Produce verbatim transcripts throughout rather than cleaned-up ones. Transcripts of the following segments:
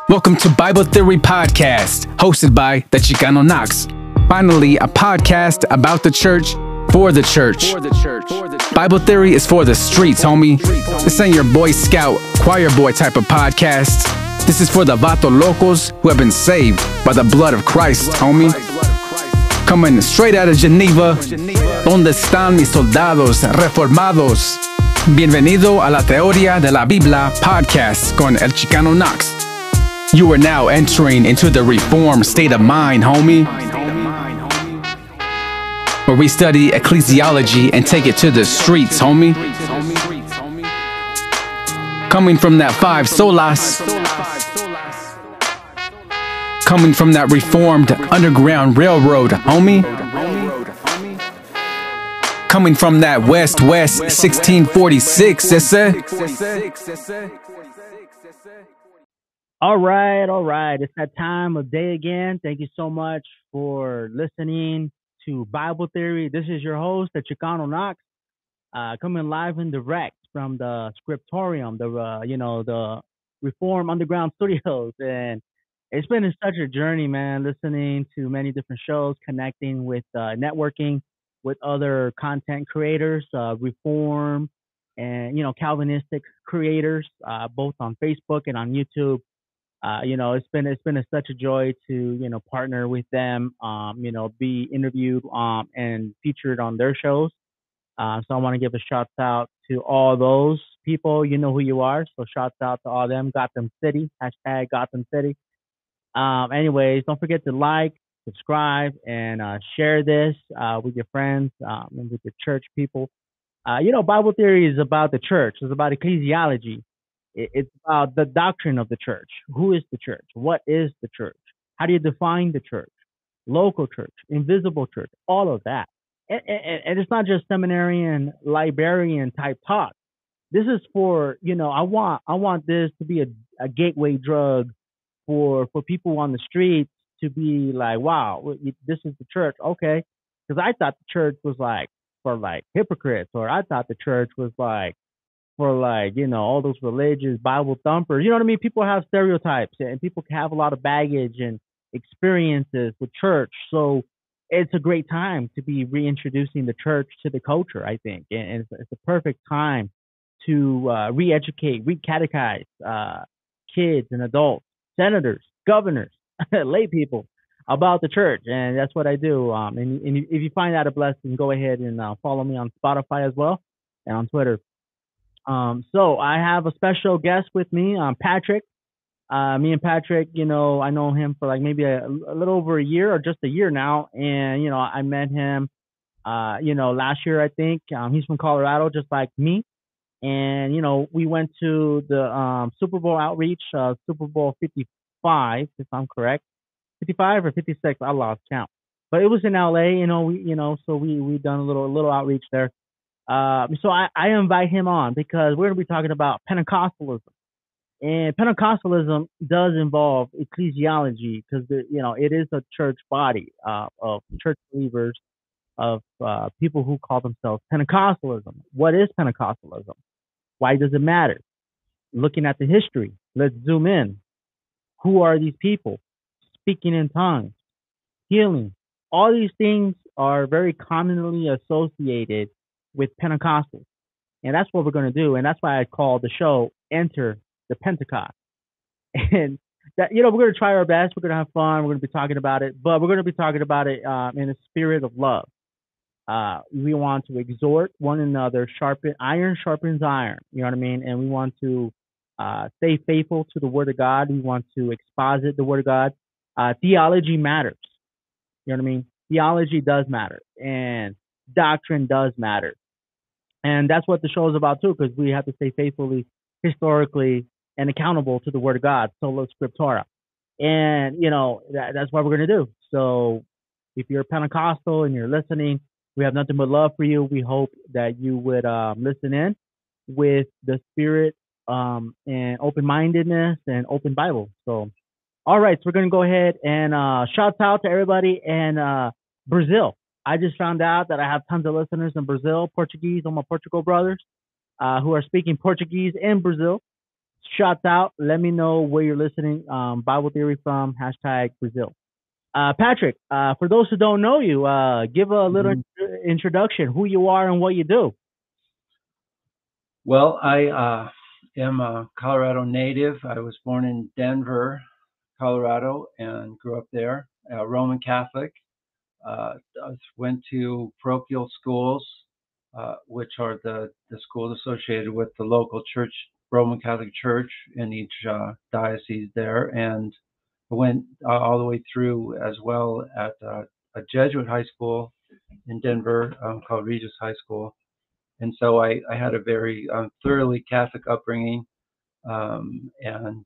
Welcome to Bible Theory Podcast, hosted by the Chicano Knox. Finally, a podcast about the church, for the church. Bible Theory is for the streets, homie. This ain't your Boy Scout, choir boy type of podcast. This is for the vato locos who have been saved by the blood of Christ, homie. Coming straight out of Geneva, ¿Dónde están mis soldados reformados? Bienvenido a la Teoría de la Biblia podcast con El Chicano Knox. You are now entering into the reformed state of mind, homie, where we study ecclesiology and take it to the streets, homie. Coming from that five solas, coming from that reformed underground railroad, homie. Coming from that West West sixteen forty-six, ese. All right, all right. It's that time of day again. Thank you so much for listening to Bible Theory. This is your host, the Chicano Knox, uh, coming live and direct from the Scriptorium, the uh, you know the Reform Underground Studios, and it's been such a journey, man. Listening to many different shows, connecting with, uh, networking with other content creators, uh, Reform, and you know Calvinistic creators, uh, both on Facebook and on YouTube. Uh, you know, it's been it's been a, such a joy to you know partner with them. Um, you know, be interviewed um and featured on their shows. Uh, so I want to give a shout out to all those people. You know who you are. So shouts out to all of them. Gotham City. Hashtag Gotham City. Um, anyways, don't forget to like, subscribe, and uh, share this uh, with your friends um, and with the church people. Uh, you know, Bible Theory is about the church. It's about ecclesiology. It's about the doctrine of the church. Who is the church? What is the church? How do you define the church? Local church, invisible church, all of that. And, and, and it's not just seminarian, librarian type talk. This is for, you know, I want I want this to be a, a gateway drug for for people on the streets to be like, wow, this is the church. Okay. Because I thought the church was like for like hypocrites, or I thought the church was like, for like, you know, all those religious Bible thumpers. You know what I mean? People have stereotypes and people have a lot of baggage and experiences with church. So it's a great time to be reintroducing the church to the culture, I think. And it's, it's a perfect time to uh, re-educate, re-catechize uh, kids and adults, senators, governors, lay people about the church. And that's what I do. Um, and, and if you find that a blessing, go ahead and uh, follow me on Spotify as well and on Twitter. Um, so I have a special guest with me, um, Patrick. Uh, me and Patrick, you know, I know him for like maybe a, a little over a year or just a year now. And, you know, I met him, uh, you know, last year, I think. Um, he's from Colorado, just like me. And, you know, we went to the um, Super Bowl outreach, uh, Super Bowl fifty-five, if I'm correct. fifty-five or fifty-six, I lost count. But it was in L A, you know, we, you know, so we, we done a little, a little outreach there. Uh, so I, I invite him on because we're going to be talking about Pentecostalism, and Pentecostalism does involve ecclesiology because you know it is a church body uh, of church believers, of uh, people who call themselves Pentecostalism. What is Pentecostalism? Why does it matter? Looking at the history, let's zoom in. Who are these people? Speaking in tongues, healing. All these things are very commonly associated with Pentecostals. And that's what we're going to do. And that's why I call the show Enter the Pentecost. And that, you know, we're going to try our best. We're going to have fun. We're going to be talking about it, but we're going to be talking about it um, in a spirit of love. Uh, we want to exhort one another, sharpen, iron sharpens iron. You know what I mean? And we want to uh, stay faithful to the Word of God. We want to exposit the Word of God. Uh, theology matters. You know what I mean? Theology does matter. And doctrine does matter. And that's what the show is about too, because we have to stay faithfully, historically, and accountable to the Word of God, sola scriptura. And, you know, that, that's what we're going to do. So if you're Pentecostal and you're listening, we have nothing but love for you. We hope that you would um, listen in with the spirit um, and open-mindedness and open Bible. So, all right, so we're going to go ahead and uh, shout out to everybody in uh, Brazil. I just found out that I have tons of listeners in Brazil, Portuguese, all my Portugal brothers uh, who are speaking Portuguese in Brazil. Shouts out. Let me know where you're listening. Um, Bible Theory from hashtag Brazil. Uh, Patrick, uh, for those who don't know you, uh, give a little Mhm. introduction, who you are and what you do. Well, I uh, am a Colorado native. I was born in Denver, Colorado, and grew up there. Uh, Roman Catholic. Uh, I went to parochial schools, uh, which are the, the schools associated with the local church, Roman Catholic Church in each uh, diocese there. And I went uh, all the way through as well at uh, a Jesuit high school in Denver um, called Regis High School. And so I, I had a very um, thoroughly Catholic upbringing, um, and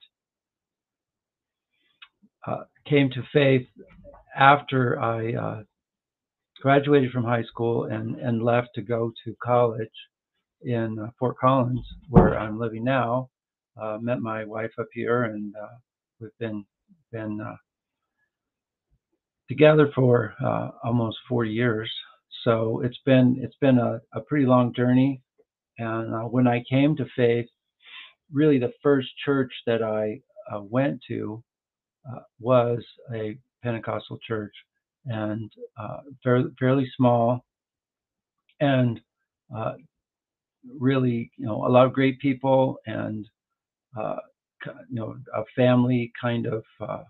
uh, came to faith after I uh, graduated from high school and, and left to go to college in uh, Fort Collins, where I'm living now. Uh, met my wife up here, and uh, we've been been uh, together for uh, almost four years. So it's been it's been a, a pretty long journey. And uh, when I came to faith, really the first church that I uh, went to uh, was a Pentecostal church, and uh, fairly, fairly small, and uh, really, you know, a lot of great people, and uh, you know, a family kind of uh,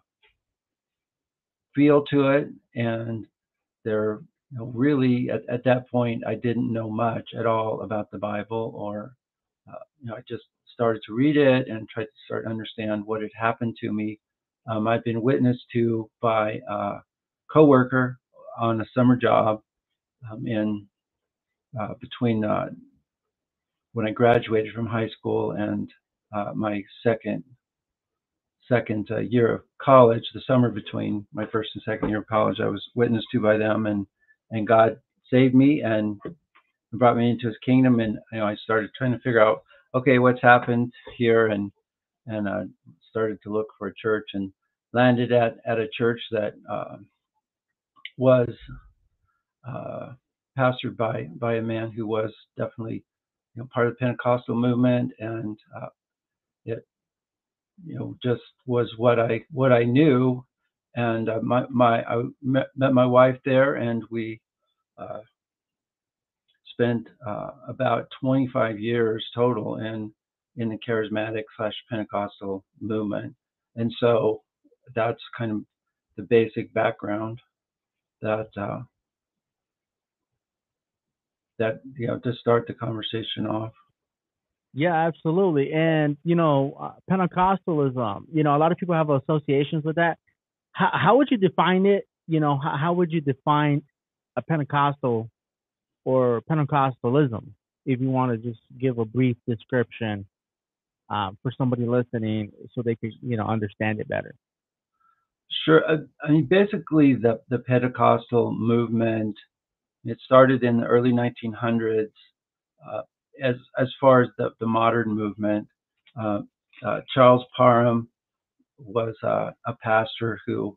feel to it. And they're, you know, really at, at that point, I didn't know much at all about the Bible, or uh, you know, I just started to read it and tried to start to understand what had happened to me. Um, I'd been witnessed to by a coworker on a summer job um, in uh, between uh, when I graduated from high school and uh, my second second uh, year of college. The summer between my first and second year of college, I was witnessed to by them, and and God saved me and brought me into His kingdom. And you know, I started trying to figure out, okay, what's happened here, and and uh, started to look for a church, and landed at at a church that uh, was uh, pastored by by a man who was definitely, you know, part of the Pentecostal movement, and uh, it, you know, just was what I what I knew. And uh, my my I met, met my wife there, and we uh, spent uh, about twenty-five years total in in the charismatic slash Pentecostal movement. And so that's kind of the basic background that uh, that you know, to start the conversation off. Yeah, absolutely. And you know, uh, Pentecostalism. You know, a lot of people have associations with that. How, how would you define it? You know, how, how would you define a Pentecostal or Pentecostalism? If you want to just give a brief description um, for somebody listening, so they could, you know, understand it better. Sure. Uh, I mean, basically, the the Pentecostal movement, it started in the early nineteen hundreds. Uh, as as far as the the modern movement, uh, uh, Charles Parham was uh, a pastor who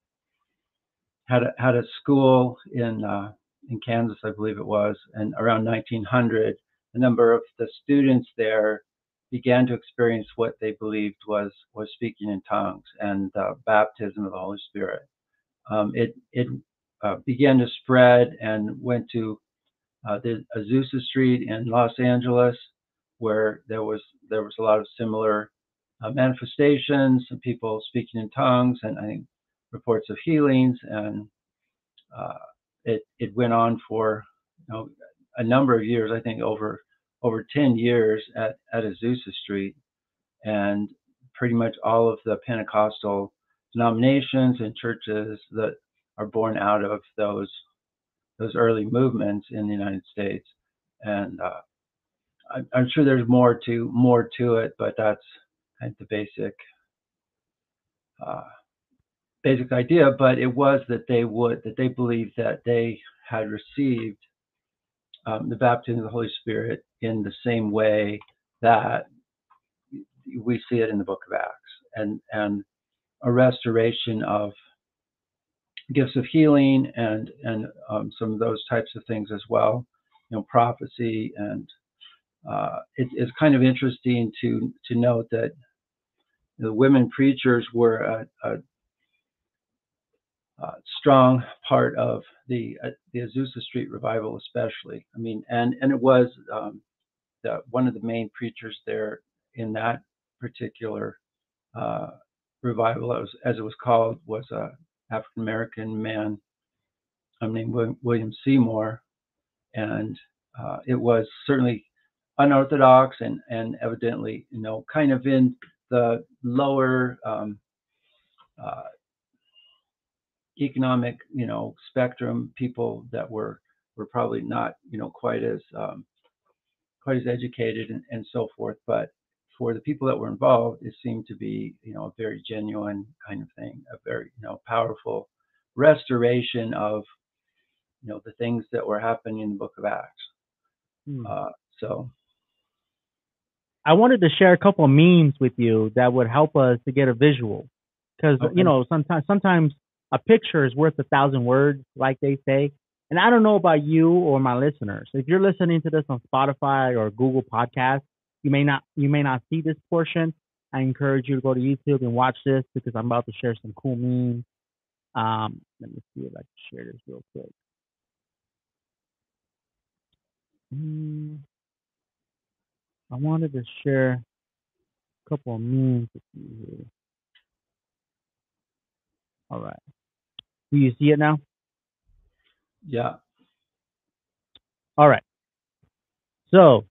had a, had a school in uh, in Kansas, I believe it was, and around nineteen hundred, a number of the students there began to experience what they believed was was speaking in tongues and uh, baptism of the Holy Spirit. Um, it it uh, began to spread and went to uh, the Azusa Street in Los Angeles, where there was there was a lot of similar uh, manifestations and people speaking in tongues, and I think reports of healings. And uh, it it went on for, you know, a number of years. I think over over ten years at at Azusa Street, and pretty much all of the Pentecostal denominations and churches that are born out of those those early movements in the United States. And uh, I'm, I'm sure there's more to more to it, but that's kind of the basic uh, basic idea. But it was that they would that they believed that they had received um, the baptism of the Holy Spirit in the same way that we see it in the Book of Acts, and and a restoration of gifts of healing and and um, some of those types of things as well, you know, prophecy. And uh, it, it's kind of interesting to to note that the women preachers were a, a, a strong part of the uh, the Azusa Street revival, especially. I mean, and and it was um, the, one of the main preachers there in that particular uh, revival, as, as it was called, was a African American man um, named William, William Seymour, and uh, it was certainly unorthodox and and evidently, you know, kind of in the lower um, uh, economic, you know, spectrum, people that were were probably not, you know, quite as um, quite as educated and, and so forth. But for the people that were involved, it seemed to be, you know, a very genuine kind of thing, a very, you know, powerful restoration of, you know, the things that were happening in the Book of Acts. Hmm. Uh, so I wanted to share a couple of memes with you that would help us to get a visual, because okay. you know sometimes sometimes a picture is worth a thousand words, like they say. And I don't know about you or my listeners. If you're listening to this on Spotify or Google Podcasts, you may not you may not see this portion. I encourage you to go to YouTube and watch this because I'm about to share some cool memes. Um, let me see if I can share this real quick. Mm, I wanted to share a couple of memes with you here. All right. Do you see it now? Yeah. All right. So,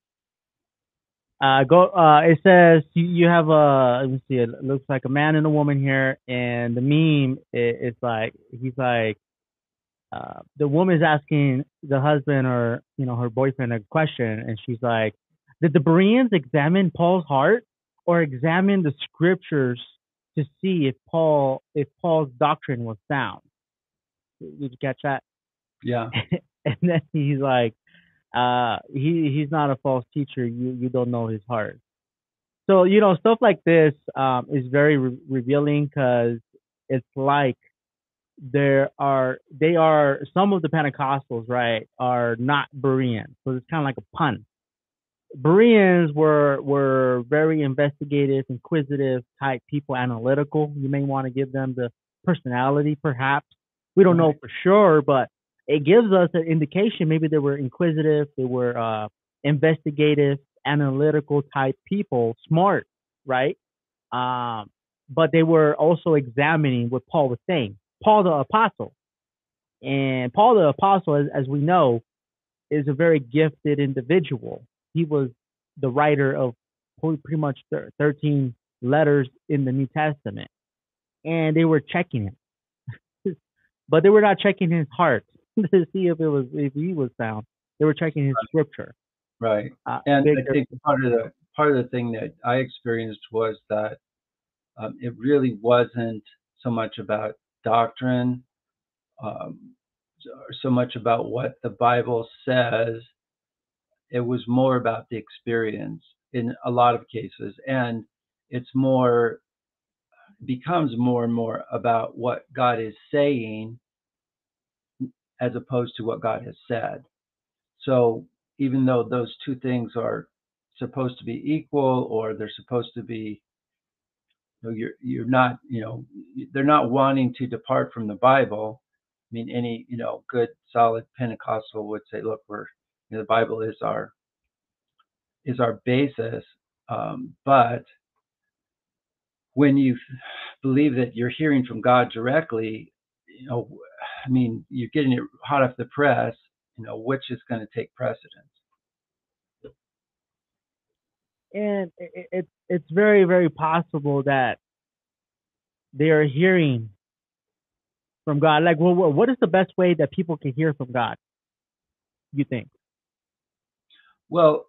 uh, go. Uh, it says you, you have a. Let me see. It looks like a man and a woman here, and the meme is, is like he's like, uh, the woman's asking the husband or you know her boyfriend a question, and she's like, "Did the Bereans examine Paul's heart, or examine the scriptures to see if Paul if Paul's doctrine was sound?" Did you catch that? Yeah. And then he's like, uh, he he's not a false teacher. You you don't know his heart. So you know stuff like this um, is very re- revealing because it's like there are they are some of the Pentecostals, right, are not Bereans. So it's kind of like a pun. Bereans were were very investigative, inquisitive type people, analytical. You may want to give them the personality, perhaps. We don't know Right. for sure, but it gives us an indication. Maybe they were inquisitive, they were uh, investigative, analytical type people, smart, right? Um, but they were also examining what Paul was saying. Paul the apostle, and Paul the apostle, as, as we know, is a very gifted individual. He was the writer of pretty much thirteen letters in the New Testament, and they were checking him, but they were not checking his heart to see if it was if he was sound. They were checking his scripture. Right. Uh, And big I think part of the part of the thing that I experienced was that um, it really wasn't so much about doctrine, um, or so much about what the Bible says. It was more about the experience in a lot of cases, and it's more becomes more and more about what God is saying as opposed to what God has said. So even though those two things are supposed to be equal, or they're supposed to be, you know, you're you're not, you know, they're not wanting to depart from the Bible. I mean, any, you know, good solid Pentecostal would say, look, we're, you know, the Bible is our is our basis. Um, but when you believe that you're hearing from God directly, you know, I mean, you're getting it hot off the press. You know, which is going to take precedence. and it, it, it's very very possible that they are hearing from God. Like, well, what is the best way that people can hear from God? You think? Well,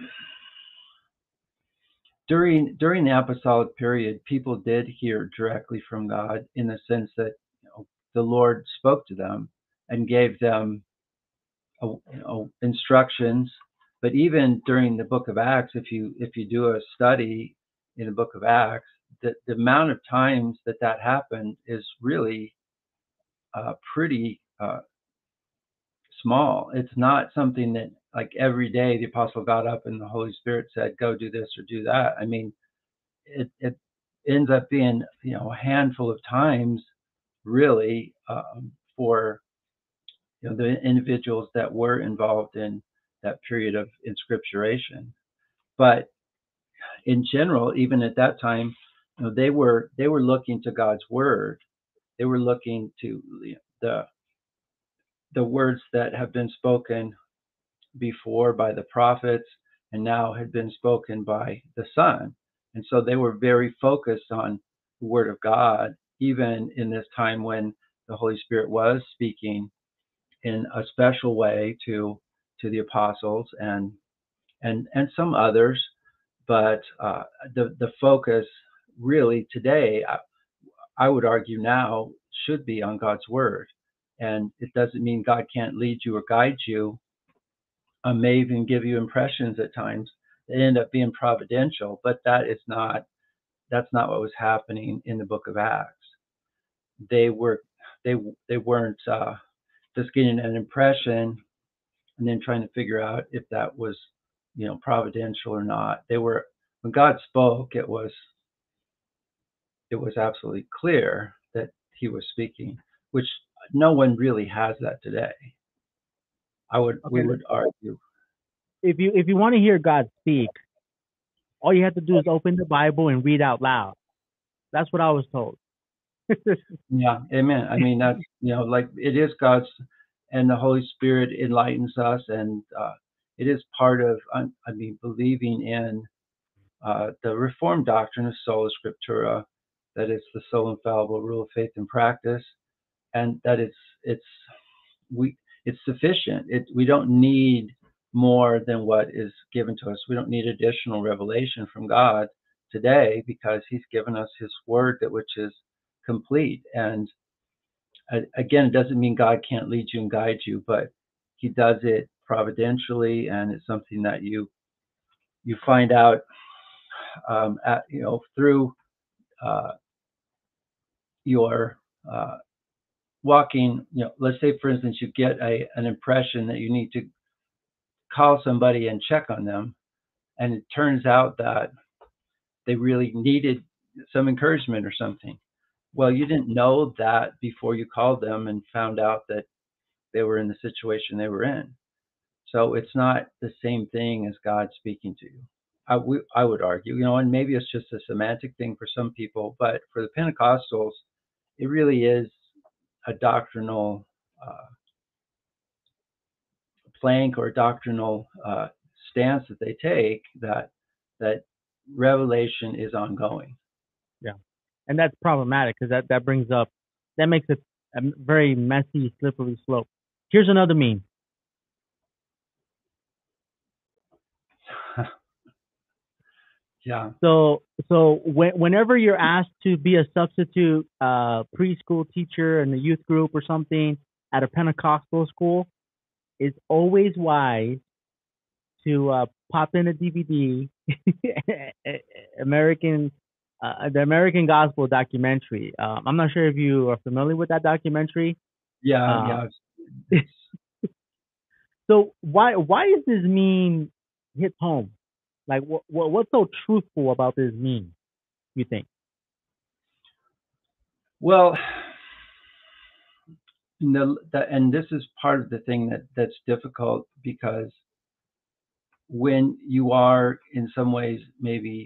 during during the apostolic period, people did hear directly from God in the sense that, you know, the Lord spoke to them and gave them, you know, instructions. But even during the Book of Acts, if you if you do a study in the Book of Acts, the, the amount of times that that happened is really uh, pretty uh, small. It's not something that, like, every day the apostle got up and the Holy Spirit said, "Go do this or do that." I mean, it, it ends up being, you know, a handful of times, really, um, for you know the individuals that were involved in that period of inscripturation. But in general, even at that time, you know, they were they were looking to God's word. They were looking to the the words that have been spoken before by the prophets and now had been spoken by the Son. And so they were very focused on the word of God, even in this time when the Holy Spirit was speaking in a special way to to the apostles and and and some others. But uh, the the focus really today, I, I would argue now, should be on God's word. And it doesn't mean God can't lead you or guide you. Uh, may even give you impressions at times that end up being providential, but that is not that's not what was happening in the book of Acts. They were they they weren't uh, just getting an impression and then trying to figure out if that was, you know, providential or not. They were when God spoke, it was it was absolutely clear that He was speaking, which no one really has that today. I would Okay. we would argue. If you if you want to hear God speak, all you have to do is open the Bible and read out loud. That's what I was told. Yeah, amen. I mean, that's, you know, like it is God's, and the Holy Spirit enlightens us, and uh, it is part of, I I mean, believing in uh, the Reformed doctrine of sola scriptura, that it's the sole infallible rule of faith and practice, and that it's it's we it's sufficient. It we don't need more than what is given to us. We don't need additional revelation from God today because He's given us His word, that which is complete. And uh, again, it doesn't mean God can't lead you and guide you, but He does it providentially, and it's something that you you find out, um, at, you know, through uh, your uh, walking. You know, let's say, for instance, you get a an impression that you need to call somebody and check on them, and it turns out that they really needed some encouragement or something. Well, you didn't know that before you called them and found out that they were in the situation they were in. So it's not the same thing as God speaking to you. I, we, I would argue, you know, and maybe it's just a semantic thing for some people, but for the Pentecostals, it really is a doctrinal uh, plank or a doctrinal uh, stance that they take, that that revelation is ongoing. Yeah, and that's problematic because that that brings up that makes it a very messy, slippery slope. Here's another meme. Yeah. So so when, whenever you're asked to be a substitute uh, preschool teacher in the youth group or something at a Pentecostal school, it's always wise to uh, pop in a D V D, American, uh, the American Gospel documentary. Uh, I'm not sure if you are familiar with that documentary. Yeah, Uh, yeah. So why why is this meme hit home? Like what, what what's so truthful about this meme, you think? Well, the, the, and this is part of the thing that that's difficult, because when you are in some ways maybe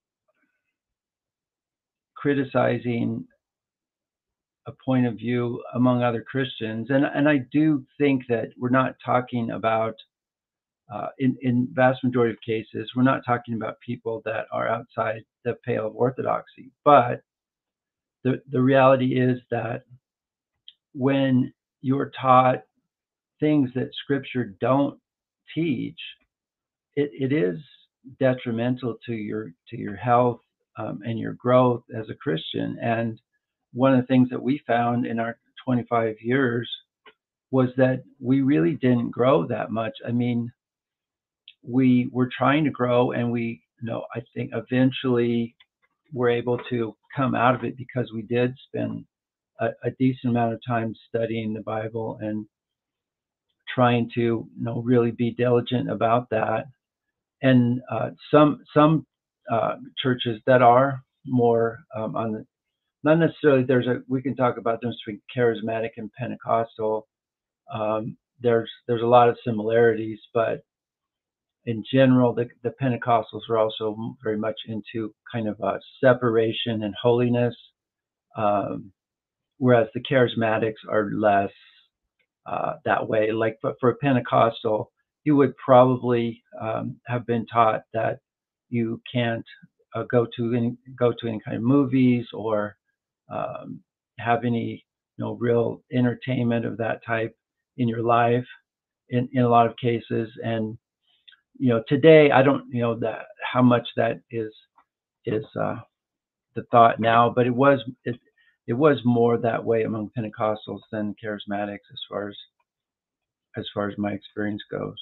criticizing a point of view among other Christians, and and I do think that we're not talking about uh, in in vast majority of cases, we're not talking about people that are outside the pale of orthodoxy, but the the reality is that when you're taught things that Scripture don't teach, it, it is detrimental to your to your health, um, and your growth as a Christian. And one of the things that we found in our twenty-five years was that we really didn't grow that much. I mean, we were trying to grow, and we, you know, I think eventually were able to come out of it because we did spend a, a decent amount of time studying the Bible and trying to, you know, really be diligent about that. And uh, some some uh, churches that are more um, on the, not necessarily, there's a, we can talk about them between charismatic and Pentecostal. Um, there's, there's a lot of similarities, but in general, the, the Pentecostals were also very much into kind of a separation and holiness, um, whereas the charismatics are less uh, that way. Like, but for a Pentecostal, you would probably um, have been taught that you can't uh, go to any go to any kind of movies or um, have any you know real entertainment of that type in your life in, in a lot of cases. And you know today I don't you know that how much that is is uh, the thought now, but it was it, it was more that way among Pentecostals than charismatics as far as as far as my experience goes.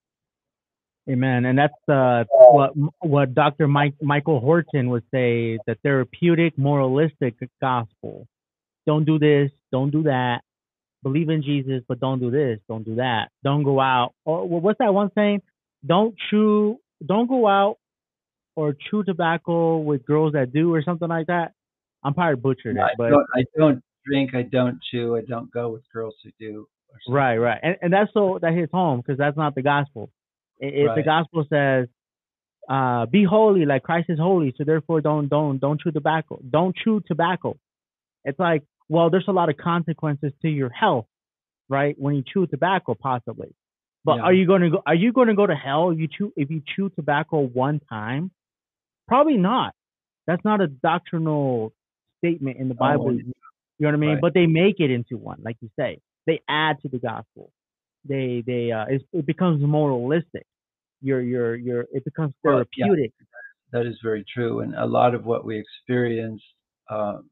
Amen. And that's uh, what what Doctor Mike Michael Horton would say, the therapeutic, moralistic gospel. Don't do this, don't do that. Believe in Jesus, but don't do this, don't do that. Don't go out. Or what's that one saying? Don't chew, don't go out or chew tobacco with girls that do, or something like that. I'm probably butchered it, I but don't, I don't drink, I don't chew, I don't go with girls who do. right, right, and and that's so that hits home because that's not the gospel. If Right. the gospel says, uh, "Be holy like Christ is holy," so therefore don't don't don't chew tobacco, don't chew tobacco. It's like, well, there's a lot of consequences to your health, right? When you chew tobacco, possibly. But Yeah. are you going to go? Are you going to go to hell? You chew if you chew tobacco one time? Probably not. That's not a doctrinal statement in the Bible. Oh, You know what I mean? right. But they make it into one, like you say. They add to the gospel. They they uh, it's, it becomes moralistic. You're you're you're. It becomes Well, yeah, therapeutic. that is very true. And a lot of what we experienced um,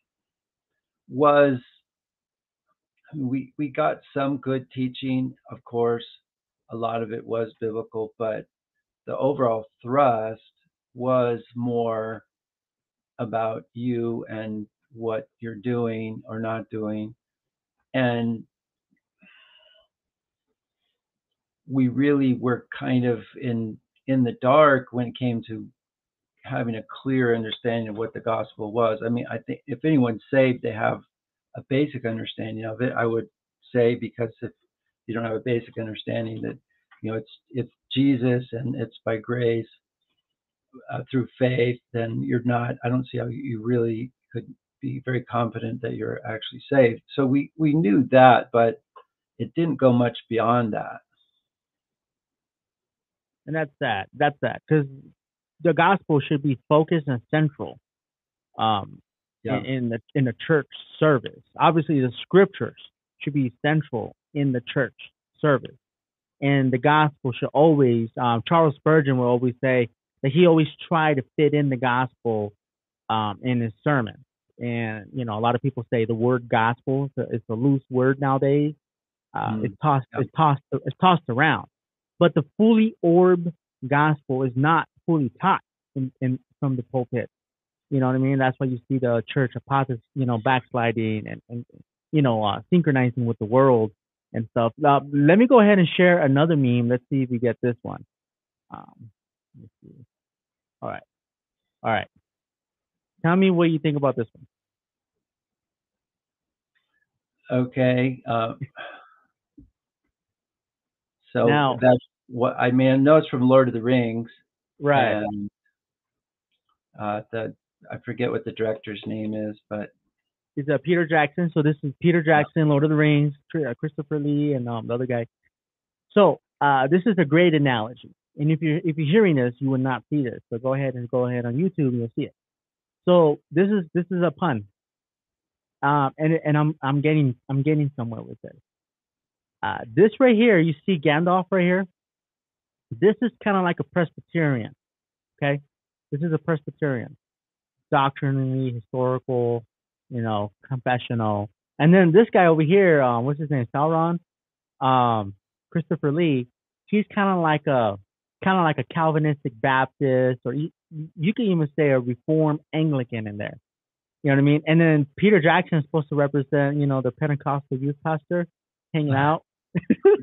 was we we got some good teaching, of course. A lot of it was biblical, but the overall thrust was more about you and what you're doing or not doing. And we really were kind of in in the dark when it came to having a clear understanding of what the gospel was. I mean, I think if anyone's saved, they have a basic understanding of it. I would say, because if you don't have a basic understanding that you know it's it's Jesus and it's by grace uh, through faith, then you're not. I don't see how you really could be very confident that you're actually saved. So we we knew that, but it didn't go much beyond that. And that's that. That's that. Because the gospel should be focused and central um, Yeah. in, in the in the church service. Obviously, the scriptures should be central in the church service, and the gospel should always. Um, Charles Spurgeon will always say that he always tried to fit in the gospel um, in his sermon. And you know, a lot of people say the word gospel is a, it's a loose word nowadays. Uh, Mm, it's tossed. yeah. It's tossed. It's tossed around. But the fully orbed gospel is not fully taught in, in from the pulpit. You know what I mean? That's why you see the church apostasy, you know, backsliding and, and you know, uh, synchronizing with the world and stuff. Uh, let me go ahead and share another meme. Let's see if we get this one. Um, let's see. All right. All right. Tell me what you think about this one. Okay. Uh, so Now- that's what I mean. I know it's from Lord of the Rings, Right. and uh, the I forget what the director's name is, but It's uh, Peter Jackson. So this is Peter Jackson, Lord of the Rings, Tr- uh, Christopher Lee, and um, the other guy. So uh, this is a great analogy. And if you're if you're hearing this, you would not see this. So go ahead and go ahead on YouTube and you'll see it. So this is this is a pun. Um, and and I'm I'm getting I'm getting somewhere with this. Uh, this right here, you see Gandalf right here. This is kind of like a Presbyterian. Okay, this is a Presbyterian, doctrinally, historical, you know, confessional. And then this guy over here, um, what's his name, Sauron, um, Christopher Lee. He's kind of like a kind of like a Calvinistic Baptist, or you, you can even say a Reformed Anglican in there. You know what I mean? And then Peter Jackson is supposed to represent, you know, the Pentecostal youth pastor hanging out.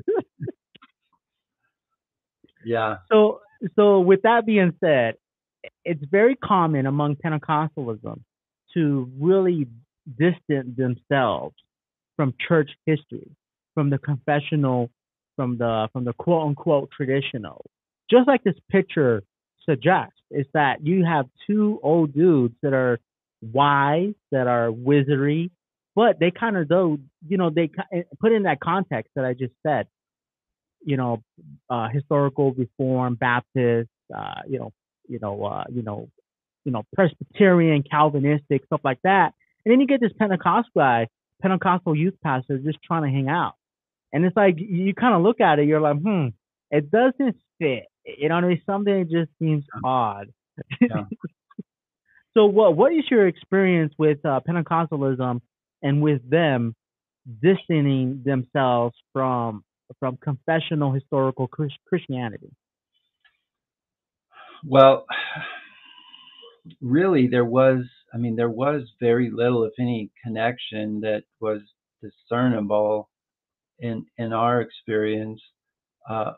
yeah. So, so with that being said, it's very common among Pentecostalism to really distance themselves from church history, from the confessional, from the from the quote unquote traditional. Just like this picture suggests, is that you have two old dudes that are wise, that are wizardry, but they kind of though you know they ki- put in that context that I just said. You know, uh, historical Reform Baptist, uh, you know, you know, uh, you know, you know, Presbyterian, Calvinistic, stuff like that. And then you get this Pentecostal guy, Pentecostal youth pastor, just trying to hang out. And it's like you kind of look at it, you're like, hmm, it doesn't fit. You know what I mean? Something just seems odd. Yeah. So, what what is your experience with uh, Pentecostalism and with them distancing themselves from from confessional historical Chris- Christianity? Well, really, there was, I mean, there was very little, if any, connection that was discernible in in our experience. Uh,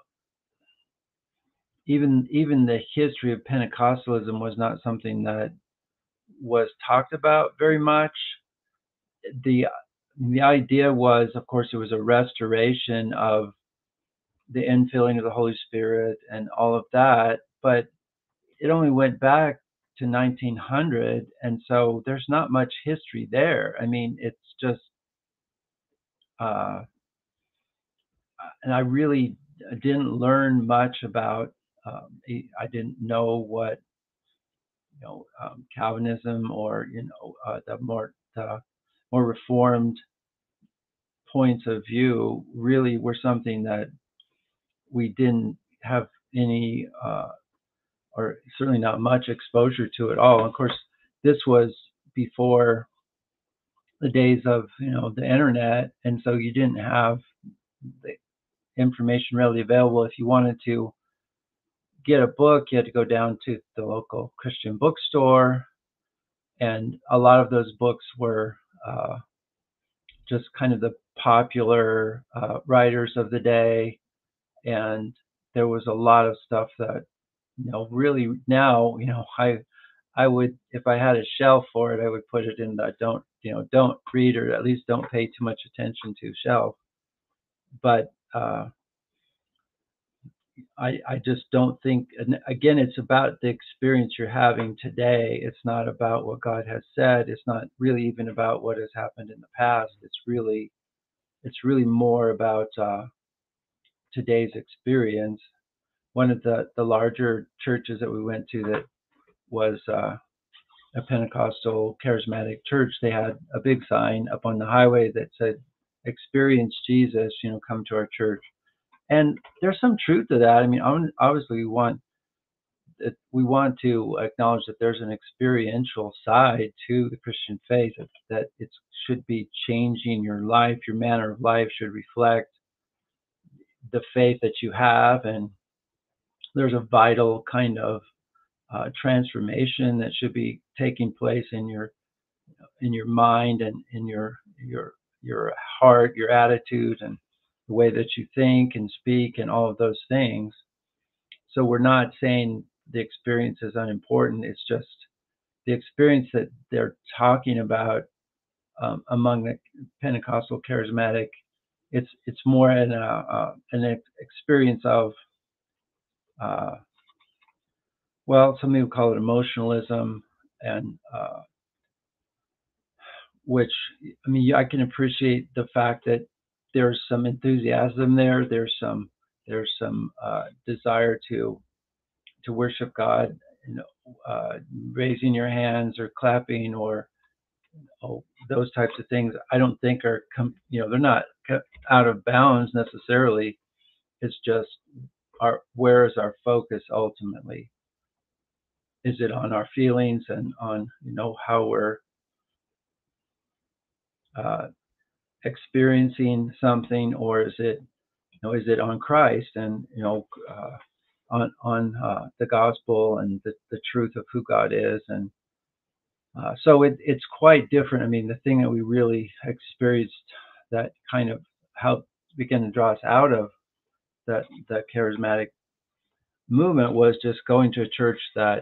even even the history of Pentecostalism was not something that was talked about very much. The the idea was, of course, it was a restoration of the infilling of the Holy Spirit and all of that, but it only went back to nineteen hundred, and so there's not much history there. I mean, it's just, uh, and I really didn't learn much about. Um, I didn't know what you know um, Calvinism or you know uh, the more the more reformed points of view really were something that we didn't have any uh, or certainly not much exposure to at all. Of course, this was before the days of you know the internet, and so you didn't have the information readily available. If you wanted to get a book, you had to go down to the local Christian bookstore, and a lot of those books were uh, just kind of the popular uh, writers of the day, and there was a lot of stuff that you know really now you know I I would, if I had a shelf for it, I would put it in the don't, you know, don't read or at least don't pay too much attention to shelf. But uh, I, I just don't think, and again, it's about the experience you're having today. It's not about what God has said. It's not really even about what has happened in the past. It's really, it's really more about uh, today's experience. One of the, the larger churches that we went to that was uh, a Pentecostal charismatic church, they had a big sign up on the highway that said, "Experience Jesus, you know, come to our church." And there's some truth to that. I mean, obviously, we want we want to acknowledge that there's an experiential side to the Christian faith, that, that it should be changing your life, your manner of life should reflect the faith that you have, and there's a vital kind of uh, transformation that should be taking place in your in your mind and in your your your heart, your attitude, and the way that you think and speak, and all of those things. So we're not saying the experience is unimportant. It's just the experience that they're talking about um, among the Pentecostal charismatic. It's it's more an uh, uh, an experience of uh, well, some people call it emotionalism, and uh, which, I mean, I can appreciate the fact that there's some enthusiasm there. There's some there's some uh, desire to to worship God, you know, uh, raising your hands or clapping or oh, those types of things. I don't think are com- you know they're not out of bounds necessarily. It's just our where is our focus ultimately? Is it on our feelings and on you know how we're uh, experiencing something, or is it you know is it on Christ and you know uh, on on uh, the gospel and the, the truth of who God is? And uh, so it, it's quite different. I mean, the thing that we really experienced that kind of helped begin to draw us out of that that charismatic movement was just going to a church that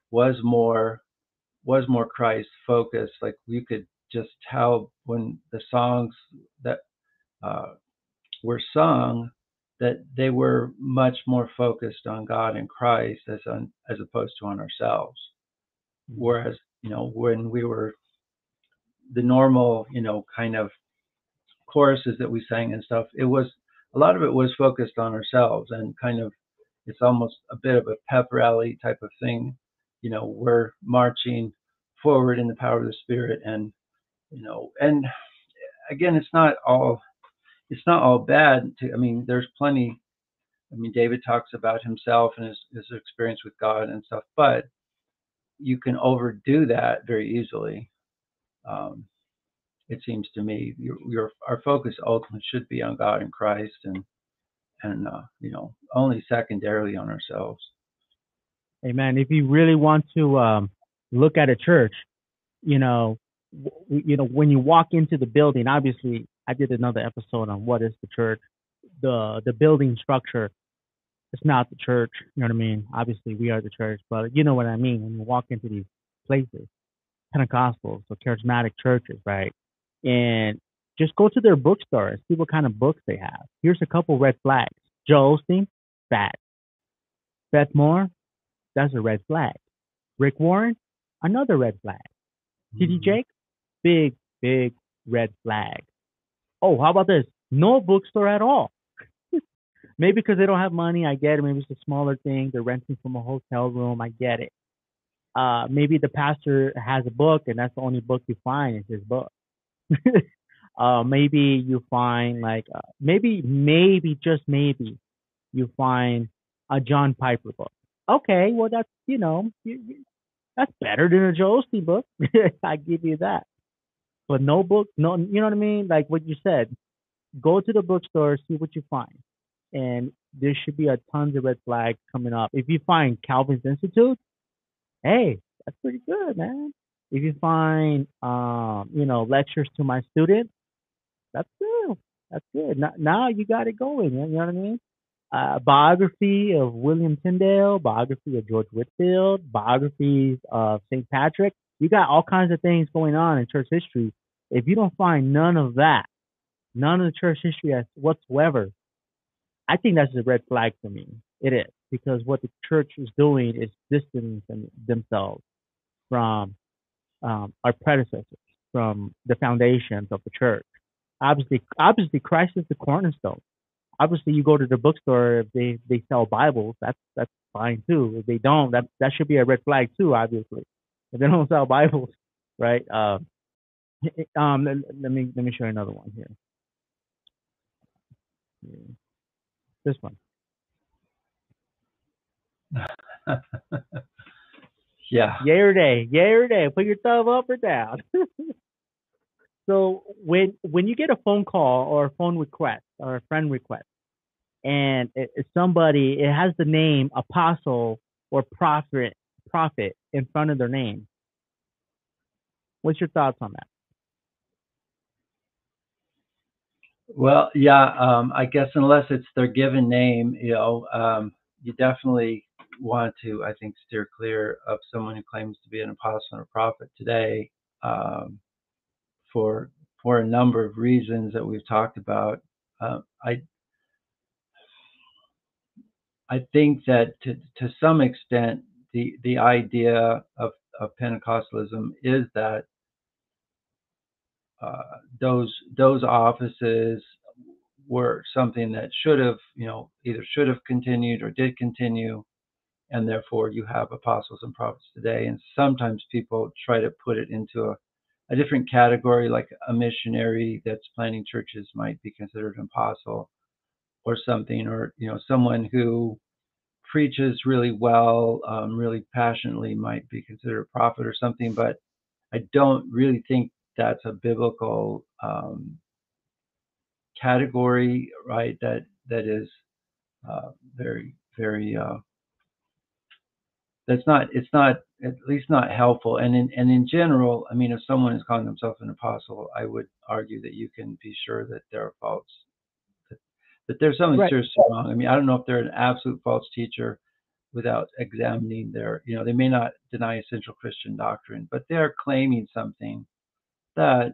was more was more Christ focused. Like you could just tell when the songs that uh, were sung that they were much more focused on God and Christ as on, as opposed to on ourselves. Mm-hmm. Whereas, you know, when we were the normal, you know, kind of choruses that we sang and stuff, it was a lot of it was focused on ourselves and kind of it's almost a bit of a pep rally type of thing. You know, we're marching forward in the power of the Spirit, and you know, and again, it's not all it's not all bad. To, I mean, there's plenty. I mean, David talks about himself and his, his experience with God and stuff, but you can overdo that very easily. Um, it seems to me, your, your our focus ultimately should be on God and Christ, and and uh, you know, only secondarily on ourselves. Amen. If you really want to um, look at a church, you know, w- you know, when you walk into the building, obviously, I did another episode on what is the church. The the building structure is not the church. You know what I mean? Obviously, we are the church, but you know what I mean when you walk into these places, Pentecostals or charismatic churches, right? And just go to their bookstore and see what kind of books they have. Here's a couple red flags. Joel Osteen, bad. Beth Moore, that's a red flag. Rick Warren, another red flag. T D Jake, big, big red flag. Oh, how about this? No bookstore at all. Maybe because they don't have money, I get it. Maybe it's a smaller thing. They're renting from a hotel room, I get it. Uh, maybe the pastor has a book and that's the only book you find is his book. uh, maybe you find like, uh, maybe, maybe, just maybe you find a John Piper book. Okay, well, that's, you know, you, you, that's better than a Joel Osteen book. I give you that. But no book, no, you know what I mean? Like what you said, go to the bookstore, see what you find. And there should be a tons of red flags coming up. If you find Calvin's Institute, hey, that's pretty good, man. If you find, um, you know, lectures to my students, that's good. That's good. Now, now you got it going. You know what I mean? Uh, biography of William Tyndale, biography of George Whitefield, biographies of Saint Patrick. You got all kinds of things going on in church history. If you don't find none of that, none of the church history as whatsoever, I think that's a red flag for me. It is, because what the church is doing is distancing themselves from um, our predecessors, from the foundations of the church. Obviously, obviously, Christ is the cornerstone. Obviously, you go to the bookstore, if they, they sell Bibles, that's that's fine too. If they don't, that that should be a red flag too. Obviously, if they don't sell Bibles, right? Uh, um, let, let me let me show you another one here. This one. Yeah. Yay or nay? Yay or nay? Put your thumb up or down. So when when you get a phone call or a phone request or a friend request, and it, it's somebody, it has the name apostle or prophet prophet in front of their name, what's your thoughts on that? Well, yeah, um, I guess unless it's their given name, you know, um, you definitely want to, I think, steer clear of someone who claims to be an apostle or prophet today, um, for for a number of reasons that we've talked about. Uh, I I think that to to some extent, the the idea of of Pentecostalism is that uh, those those offices were something that should have, you know, either should have continued or did continue, and therefore you have apostles and prophets today. And sometimes people try to put it into a, a different category, like a missionary that's planting churches might be considered an apostle or something, or you know, someone who preaches really well, um, really passionately might be considered a prophet or something. But I don't really think that's a biblical um, category, right? That that is uh, very, very. Uh, that's not. It's not at least not helpful. And in and in general, I mean, if someone is calling themselves an apostle, I would argue that you can be sure that there are faults, that, that there's something Right. seriously wrong. I mean, I don't know if they're an absolute false teacher, without examining their, you know, they may not deny essential Christian doctrine, but they're claiming something that,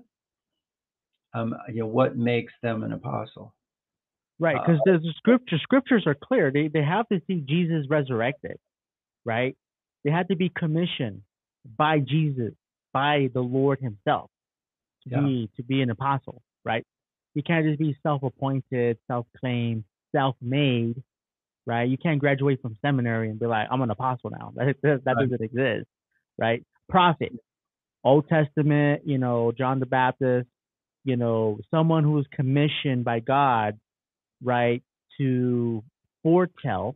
um, you know, what makes them an apostle? Right, Uh, because the scripture scriptures are clear. They they have to see Jesus resurrected, right? They had to be commissioned by Jesus, by the Lord Himself, to yeah, be to be an apostle, right? You can't just be self-appointed, self-claimed, self-made, right? You can't graduate from seminary and be like, I'm an apostle now. That that, that right, doesn't exist, right? Prophet, Old Testament, you know, John the Baptist, you know, someone who is commissioned by God, right, to foretell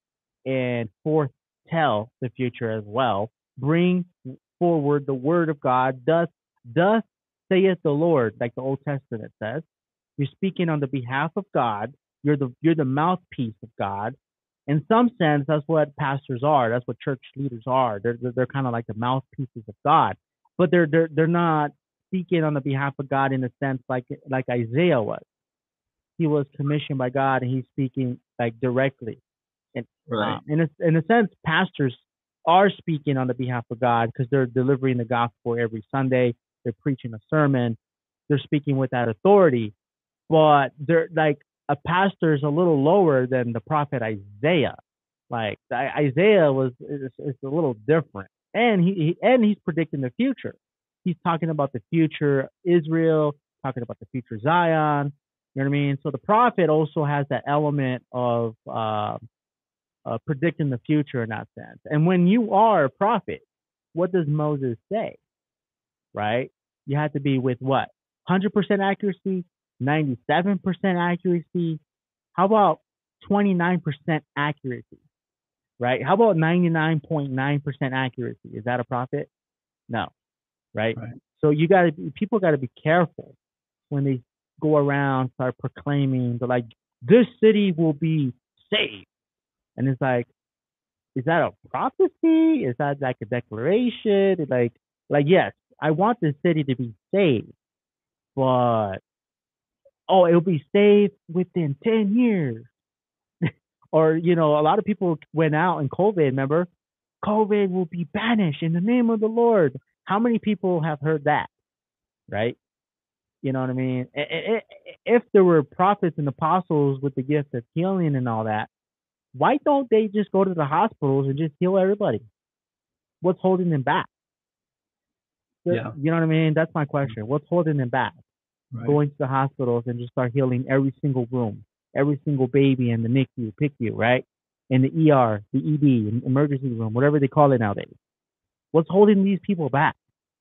and foretell the future as well. Bring forward the word of God. Thus, thus saith the Lord, like the Old Testament says. You're speaking on the behalf of God. You're the you're the mouthpiece of God. In some sense, that's what pastors are. That's what church leaders are. They're they're, they're kind of like the mouthpieces of God, but they're they're they're not speaking on the behalf of God in a sense like like Isaiah was. He was commissioned by God, and he's speaking like directly. And right, um, in a in a sense, pastors are speaking on the behalf of God because they're delivering the gospel every Sunday. They're preaching a sermon. They're speaking with that authority. But they're like a pastor is a little lower than the prophet Isaiah. Like Isaiah was is, is a little different, and he, he and he's predicting the future. He's talking about the future Israel, talking about the future Zion. You know what I mean? So the prophet also has that element of uh, uh, predicting the future in that sense. And when you are a prophet, what does Moses say? Right? You have to be with what? one hundred percent accuracy, ninety-seven percent accuracy. How about twenty-nine percent accuracy? Right? How about ninety-nine point nine percent accuracy? Is that a prophet? No. Right? right, So you got to people got to be careful when they go around start proclaiming that like this city will be saved. And it's like, is that a prophecy? Is that like a declaration? It's like like yes, I want this city to be saved, but oh, it'll be saved within ten years. Or, you know, a lot of people went out in COVID, remember? COVID will be banished in the name of the Lord. How many people have heard that? Right? You know what I mean? If there were prophets and apostles with the gift of healing and all that, why don't they just go to the hospitals and just heal everybody? What's holding them back? yeah, You know what I mean? That's my question. What's holding them back? right, Going to the hospitals and just start healing every single room, every single baby in the N I C U, P I C U, right? In the E R, the E D, emergency room, whatever they call it nowadays. What's holding these people back?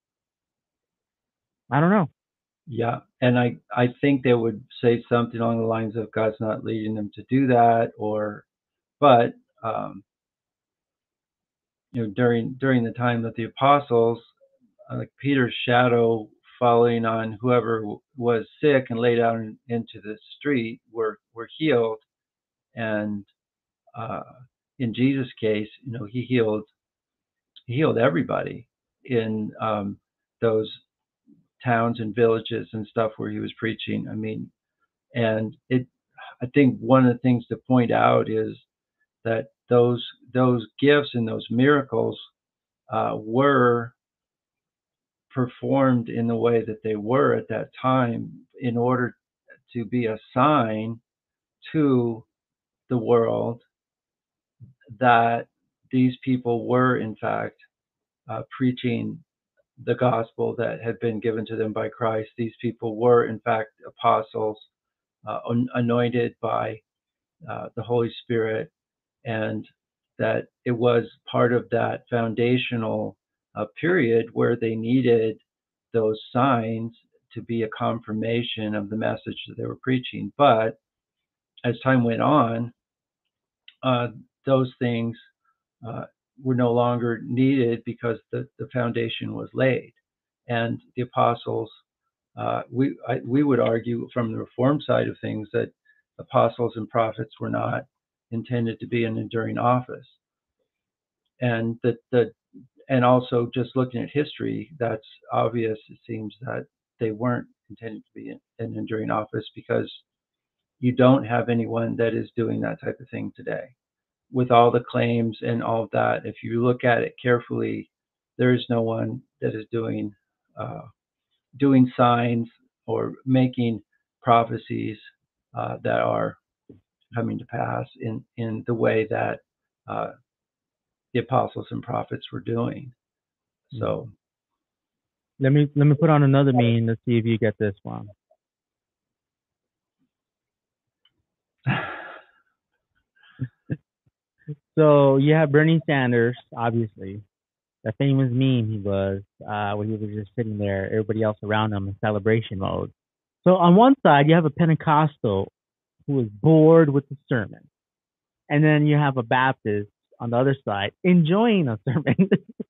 I don't know. yeah. And I, I think they would say something along the lines of God's not leading them to do that, or, but, um, you know, during during the time of the apostles, uh, like Peter's shadow falling on whoever w- was sick and laid out in, into the street were were healed, and uh, in Jesus' case, you know, he healed he healed everybody in um, those towns and villages and stuff where he was preaching. I mean, and it. I think one of the things to point out is that those those gifts and those miracles uh, were performed in the way that they were at that time in order to be a sign to the world that these people were in fact uh, preaching the gospel that had been given to them by Christ. These people were in fact apostles, uh, anointed by uh, the Holy Spirit, and that it was part of that foundational uh, period where they needed those signs to be a confirmation of the message that they were preaching. But as time went on, uh, those things uh, were no longer needed because the, the foundation was laid. And the apostles, uh, we I, we would argue from the Reformed side of things that apostles and prophets were not intended to be an enduring office, and that the and also just looking at history, that's obvious. It seems that they weren't intended to be an, an enduring office because you don't have anyone that is doing that type of thing today. with all the claims and all of that, if you look at it carefully, there is no one that is doing uh, doing signs or making prophecies uh, that are coming to pass in in the way that uh, the apostles and prophets were doing. So let me let me put on another meme. Let's see if you get this one. So you have Bernie Sanders, obviously, the famous meme he was uh, when he was just sitting there, everybody else around him in celebration mode. So on one side, you have a Pentecostal who is bored with the sermon, and then you have a Baptist on the other side enjoying a sermon.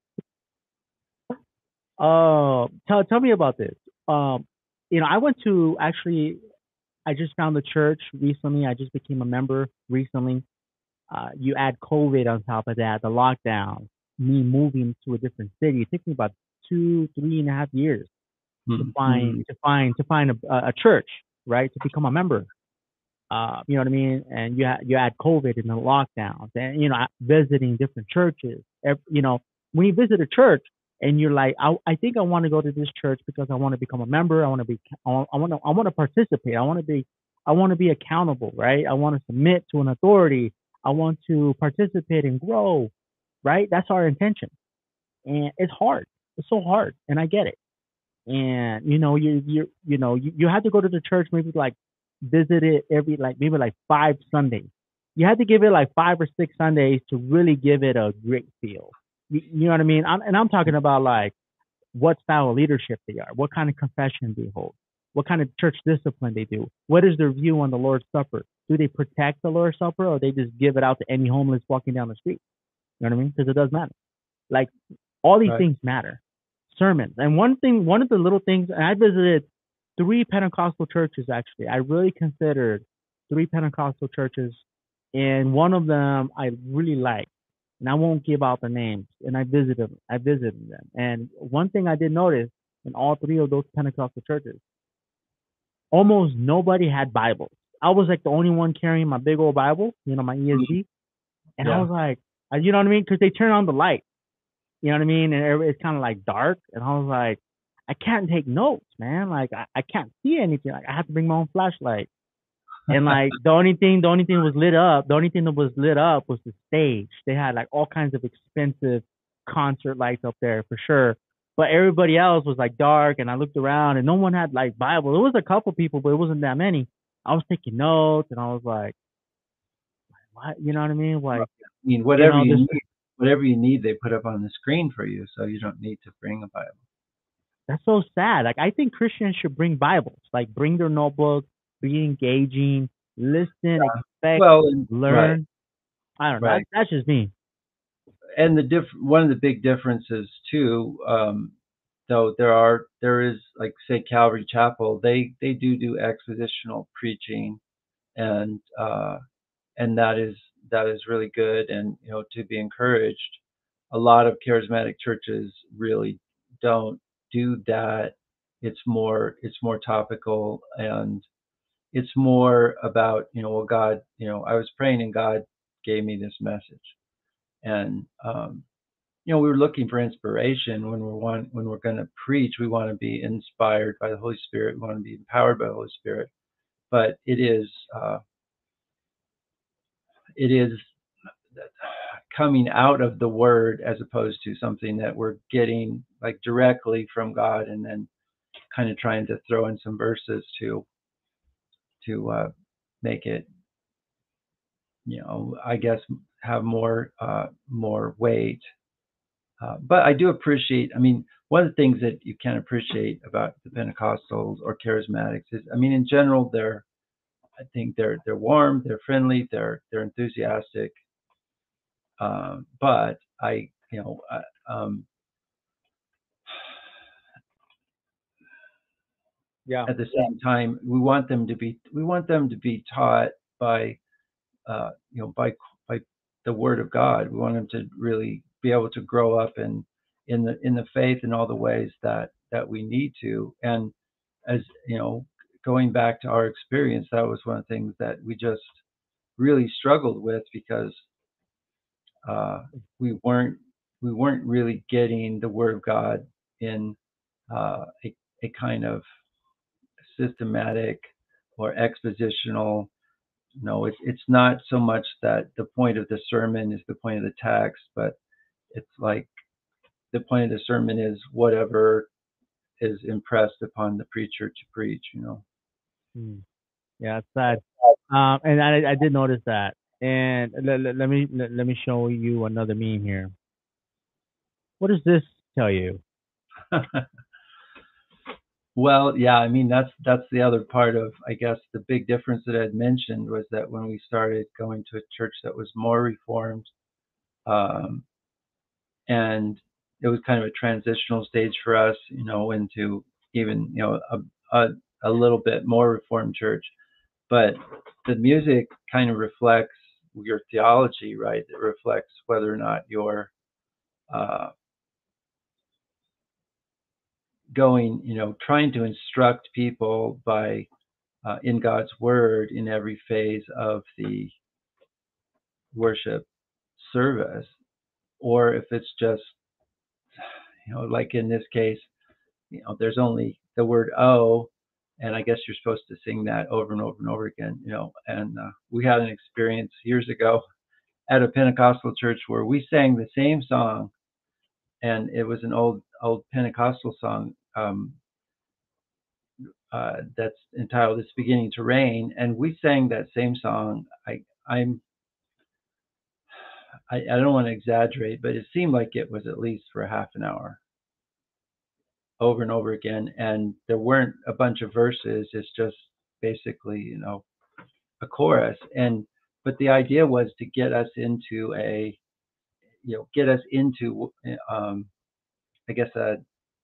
uh, tell tell me about this. Um, you know, I went to actually. I just found the church recently. I just became a member recently. Uh, you add COVID on top of that, the lockdown, me moving to a different city. It took me about two, three and a half years to mm-hmm. find to find to find a, a church, right? To become a member. Uh, you know what I mean? And you ha- you add COVID and the lockdowns, and you know, visiting different churches. Every, you know, when you visit a church and you're like, I, I think I want to go to this church because I want to become a member. I want to be, I want to, I want to participate. I want to be, I want to be accountable, right? I want to submit to an authority. I want to participate and grow, right? That's our intention, and it's hard. It's so hard, and I get it. And you know, you you you know, you, you have to go to the church maybe like visit it every like maybe like five Sundays. You have to give it like five or six Sundays to really give it a great feel. You, you know what I mean? I'm, and I'm talking about like what style of leadership they are, what kind of confession they hold, what kind of church discipline they do, what is their view on the Lord's Supper? Do they protect the Lord's Supper, or they just give it out to any homeless walking down the street? You know what I mean? Because it does matter. Like all these right. things matter. Sermons. And one thing, one of the little things, and I visited three Pentecostal churches actually. I really considered three Pentecostal churches, and one of them I really liked. And I won't give out the names. And I visited, I visited them. And one thing I did notice in all three of those Pentecostal churches, almost nobody had Bibles. I was like the only one carrying my big old Bible, you know, my E S V. And yeah. I was like, you know what I mean? Because they turn on the light, you know what I mean? And it's kind of like dark. And I was like, I can't take notes, man. Like I, I can't see anything. Like I have to bring my own flashlight. And like the only thing, the only thing was lit up. The only thing that was lit up was the stage. They had like all kinds of expensive concert lights up there for sure. But everybody else was like dark. And I looked around, and no one had like Bible. There was a couple people, but it wasn't that many. I was taking notes, and I was like, what? You know what I mean? Like, I mean, whatever you, know, you this, need, whatever you need, they put up on the screen for you, so you don't need to bring a Bible. That's so sad. Like, I think Christians should bring Bibles. Like, bring their notebook, be engaging, listen, yeah. expect, well, learn. Right. I don't know. Right. That, that's just me. And the diff- one of the big differences too, um, though there are there is like say Calvary Chapel, they they do do expositional preaching, and uh, and that is that is really good, and you know, to be encouraged. A lot of charismatic churches really don't do that. It's more it's more topical, and it's more about, you know, well, God, you know, I was praying and God gave me this message, and um, you know, we were looking for inspiration when we're want, when we're going to preach. We want to be inspired by the Holy Spirit. We want to be empowered by the Holy Spirit. But it is uh, it is coming out of the Word as opposed to something that we're getting like directly from God, and then kind of trying to throw in some verses to to uh, make it, you know, I guess have more uh, more weight. Uh, but I do appreciate, I mean, one of the things that you can appreciate about the Pentecostals or charismatics is, I mean, in general, they're, I think they're they're warm, they're friendly, they're they're enthusiastic. Um, but I, you know, I, um, yeah. At the same time, we want them to be we want them to be taught by, uh, you know, by by the Word of God. We want them to really be able to grow up in in the in the faith in all the ways that that we need to. And as you know, going back to our experience, that was one of the things that we just really struggled with, because uh, we weren't we weren't really getting the Word of God in uh, a, a kind of systematic or expositional. No, it's it's not so much that the point of the sermon is the point of the text, but it's like the point of the sermon is whatever is impressed upon the preacher to preach, you know. Hmm. Yeah, it's sad. Um, and I, I did notice that. And let, let, let me let, let me show you another meme here. What does this tell you? Well, yeah, I mean that's that's the other part of, I guess, the big difference that I'd mentioned was that when we started going to a church that was more reformed, um, and it was kind of a transitional stage for us, you know, into even, you know, a, a, a little bit more reformed church. But the music kind of reflects your theology, right? It reflects whether or not you're uh, going, you know, trying to instruct people by uh, in God's word in every phase of the worship service, or if it's just, you know, like in this case, you know, there's only the word "oh," and I guess you're supposed to sing that over and over and over again, you know. And uh, we had an experience years ago at a Pentecostal church where we sang the same song, and it was an old old Pentecostal song um, uh, that's entitled "It's Beginning to Rain," and we sang that same song. I I'm I, I don't want to exaggerate, but it seemed like it was at least for half an hour, over and over again, and there weren't a bunch of verses. It's just basically, you know, a chorus. And but the idea was to get us into a, you know, get us into, um, I guess, a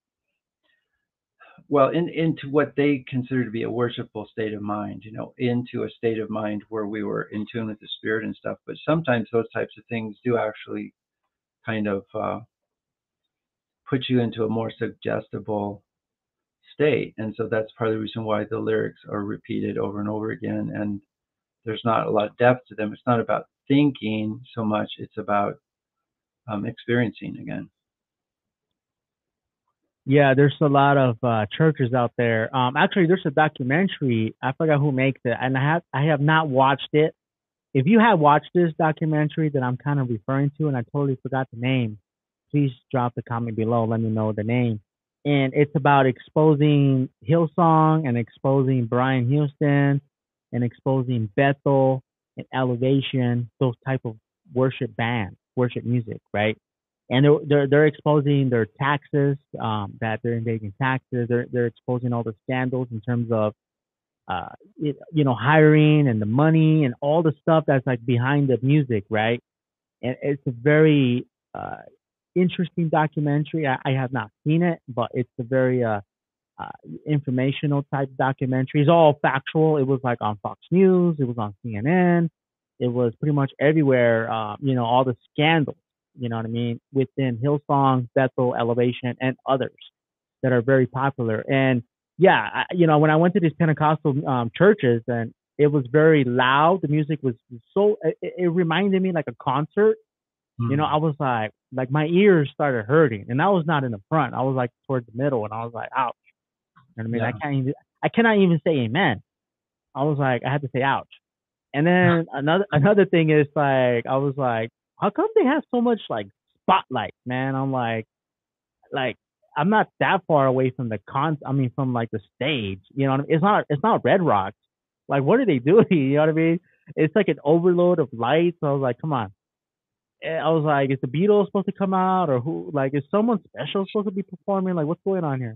well, in, into what they consider to be a worshipful state of mind, you know, into a state of mind where we were in tune with the Spirit and stuff. But sometimes those types of things do actually kind of uh, put you into a more suggestible state. And so that's part of the reason why the lyrics are repeated over and over again. And there's not a lot of depth to them. It's not about thinking so much, it's about um, experiencing again. Yeah, there's a lot of uh, churches out there. Um, actually, there's a documentary. I forgot who makes it, and I have I have not watched it. If you have watched this documentary that I'm kind of referring to, and I totally forgot the name, please drop the comment below. Let me know the name. And it's about exposing Hillsong and exposing Brian Houston and exposing Bethel and Elevation, those type of worship bands, worship music, right? And they're they're, they're exposing their taxes, um, that they're evading taxes. They're they're exposing all the scandals in terms of uh, it, you know, hiring and the money and all the stuff that's like behind the music, right? And it's a very uh, interesting documentary. I, I have not seen it, but it's a very uh, uh, informational type documentary. It's all factual. It was like on Fox News. It was on C N N. It was pretty much everywhere. Uh, you know, all the scandals. You know what I mean? Within Hillsong, Bethel, Elevation, and others that are very popular. And yeah, I, you know, when I went to these Pentecostal um, churches, and it was very loud. The music was so. It, it reminded me like a concert. Mm. You know, I was like, like my ears started hurting, and I was not in the front. I was like towards the middle, and I was like, ouch. You know what I mean? Yeah. I can't even. I cannot even say amen. I was like, I had to say ouch. And then another another thing is like, I was like, how come they have so much like spotlight, man? I'm like, like I'm not that far away from the con. I mean, from like the stage, you know what I mean? It's not it's not Red Rocks. Like, what are they doing? You know what I mean? It's like an overload of lights. I was like, come on. I was like, is the Beatles supposed to come out, or who? Like, is someone special supposed to be performing? Like, what's going on here?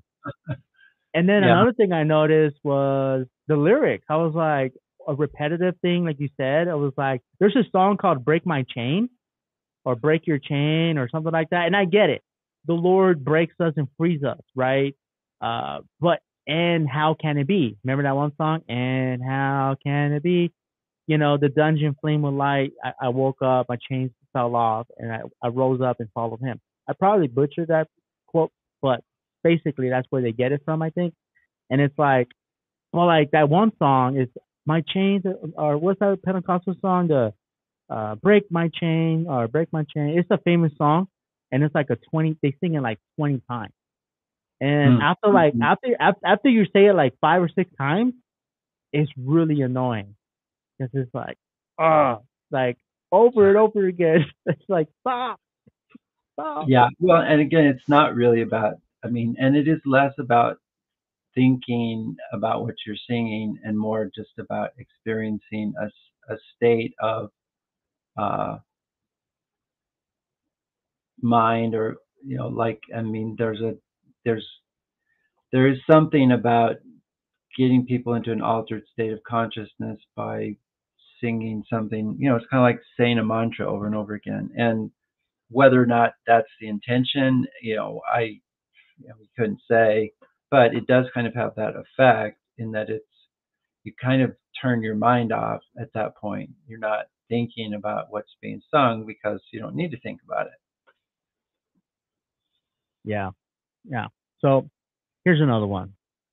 And then yeah. Another thing I noticed was the lyrics. I was like, a repetitive thing, like you said. I was like, there's a song called "Break My Chain" or "Break Your Chain" or something like that, and I get it. The Lord breaks us and frees us, right? Uh, but and how can it be? Remember that one song? And how can it be? You know, the dungeon flame with light. I, I woke up, my chains fell off, and I, I rose up and followed him. I probably butchered that quote, but basically that's where they get it from, I think. And it's like, well, like that one song is "My Chains," or what's that Pentecostal song? The uh, "Break My Chain" or "Break My Chain." It's a famous song, and it's like a twenty. They sing it like twenty times, and Mm. after like Mhm. after after after you say it like five or six times, it's really annoying because it's like, ah, like over and over again. It's like stop, stop. Yeah. Well, and again, it's not really about, I mean, and it is less about thinking about what you're singing and more just about experiencing a, s- a state of uh, mind, or, you know, like, I mean, there's a, there's, there is something about getting people into an altered state of consciousness by singing something, you know, it's kind of like saying a mantra over and over again. And whether or not that's the intention, you know, I, you know, we couldn't say, but it does kind of have that effect in that it's, you kind of turn your mind off at that point. You're not thinking about what's being sung because you don't need to think about Yeah, yeah. So here's another one.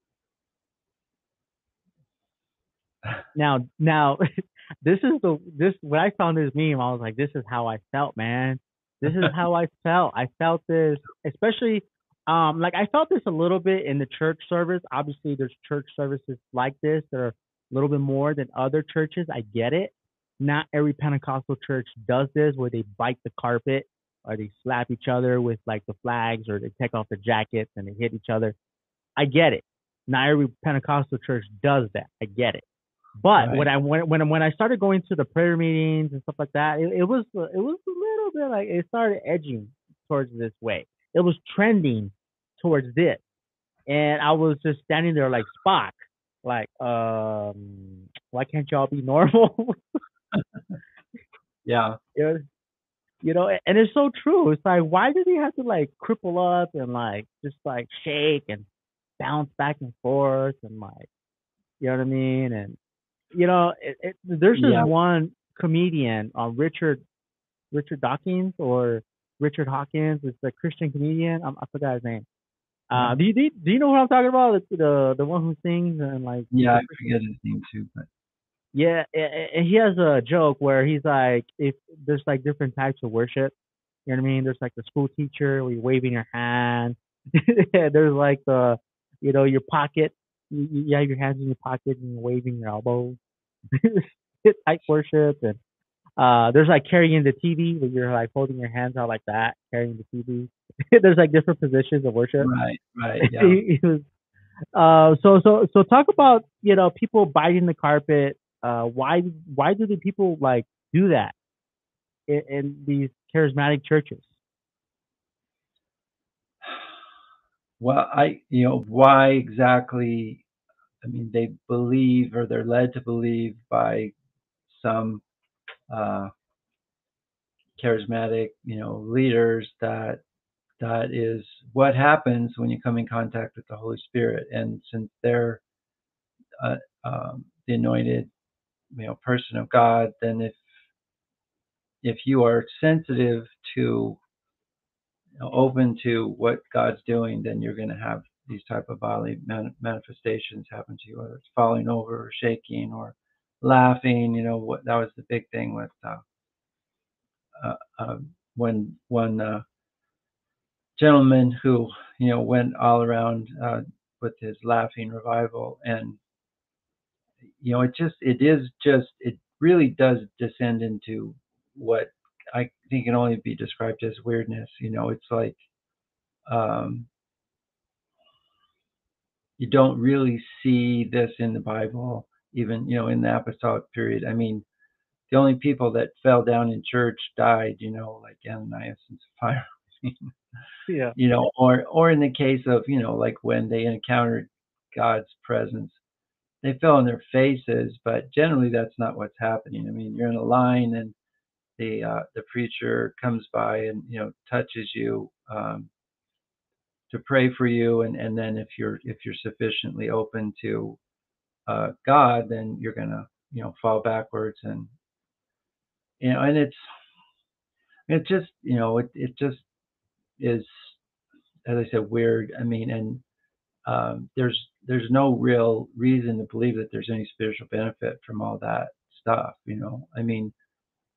it. Now, now, this is the this when I found this meme, I was like, this is how I felt, man. This is how I felt. I felt this, especially, um, like I felt this a little bit in the church service. Obviously, there's church services like this that are a little bit more than other churches. I get it. Not every Pentecostal church does this, where they bite the carpet or they slap each other with like the flags, or they take off their jackets and they hit each other. I get it. Not every Pentecostal church does that. I get it. But when Right. I when when when I started going to the prayer meetings and stuff like that, it, it was it was a little bit like it started edging towards this way. It was trending towards this, and I was just standing there like Spock, like um, why can't y'all be normal? Yeah. It was, you know, and it's so true. It's like why do they have to like cripple up and like just like shake and bounce back and forth and like you know what I mean? And you know, it, it, there's this Yeah. one comedian, uh, Richard Richard Dawkins or Richard Hawkins. It's a Christian comedian. Um, I forgot his name. Uh, Yeah. do you do you, do you know what I'm talking about? The the, the one who sings and like Yeah. the I Christian. forget his name too, but Yeah, and he has a joke where he's like, if there's like different types of worship. You know what I mean? There's like the school teacher where you're waving your hand. There's like the, you know, your pocket. You, you have your hands in your pocket and you're waving your elbows. Type worship, and uh there's like carrying the T V where you're like holding your hands out like that, carrying the T V. There's like different positions of worship. right. Right. Yeah. He was, uh so so so talk about, you know, people biting the carpet. Uh why why do the people like do that in, in these charismatic churches? Well, I, you know, why exactly? I mean, they believe, or they're led to believe by some uh, charismatic, you know, leaders that that is what happens when you come in contact with the Holy Spirit. And since they're uh, um, the anointed, you know, person of God, then if if you are sensitive to, you know, open to what God's doing, then you're going to have these type of bodily man- manifestations happen to you, whether it's falling over or shaking or laughing. You know, what that was the big thing with uh, uh, uh, when one uh, gentleman who, you know, went all around uh, with his laughing revival. And you know, it just it is just it really does descend into what I think can only be described as weirdness. You know, it's like um, you don't really see this in the Bible, even, you know, in the apostolic period. I mean, the only people that fell down in church died, you know, like Ananias and Sapphira. Yeah. You know, or or in the case of, you know, like when they encountered God's presence, they fell on their faces, but generally that's not what's happening. I mean, you're in a line and the uh, the preacher comes by and, you know, touches you um, to pray for you, and and then if you're if you're sufficiently open to uh, God, then you're gonna, you know, fall backwards. And you know, and it's it just, you know, it it just is, as I said, weird. I mean, and um, there's there's no real reason to believe that there's any spiritual benefit from all that stuff. You know, I mean,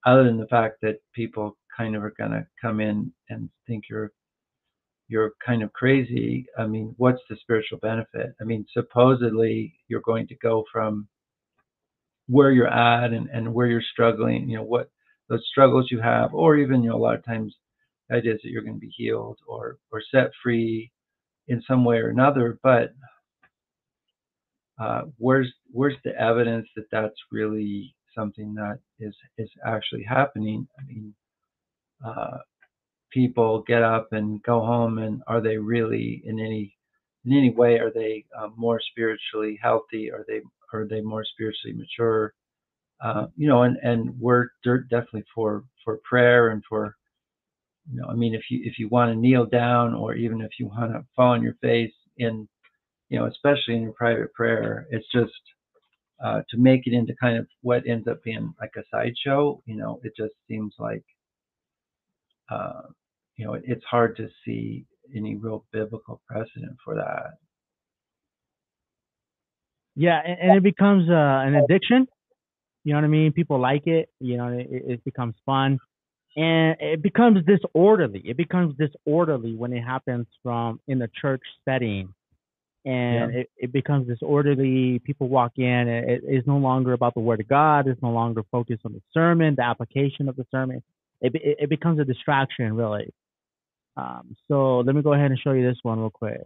other than the fact that people kind of are going to come in and think you're you're kind of crazy. I mean, what's the spiritual benefit? I mean, supposedly you're going to go from where you're at and, and where you're struggling, you know, what those struggles you have, or even, you know, a lot of times the idea is that you're going to be healed or or set free in some way or another. But uh, where's where's the evidence that that's really something that is is actually happening? I mean, uh, people get up and go home, and are they really in any in any way are they uh, more spiritually healthy? Are they are they more spiritually mature? Uh, you know, and and we're de- definitely for for prayer and for, you know, I mean, if you if you want to kneel down, or even if you want to fall on your face in, you know, especially in your private prayer, it's just uh, to make it into kind of what ends up being like a sideshow. You know, it just seems like uh, you know, it, it's hard to see any real biblical precedent for that. Yeah, and, and it becomes uh, an addiction. You know what I mean? People like it. You know, it, it becomes fun, and it becomes disorderly. It becomes disorderly when it happens from in a church setting, Yeah. and it, it becomes disorderly. People walk in, and it is no longer about the word of God. It's no longer focused on the sermon, the application of the sermon. It it, it becomes a distraction, really. Um, so let me go ahead and show you this one real quick.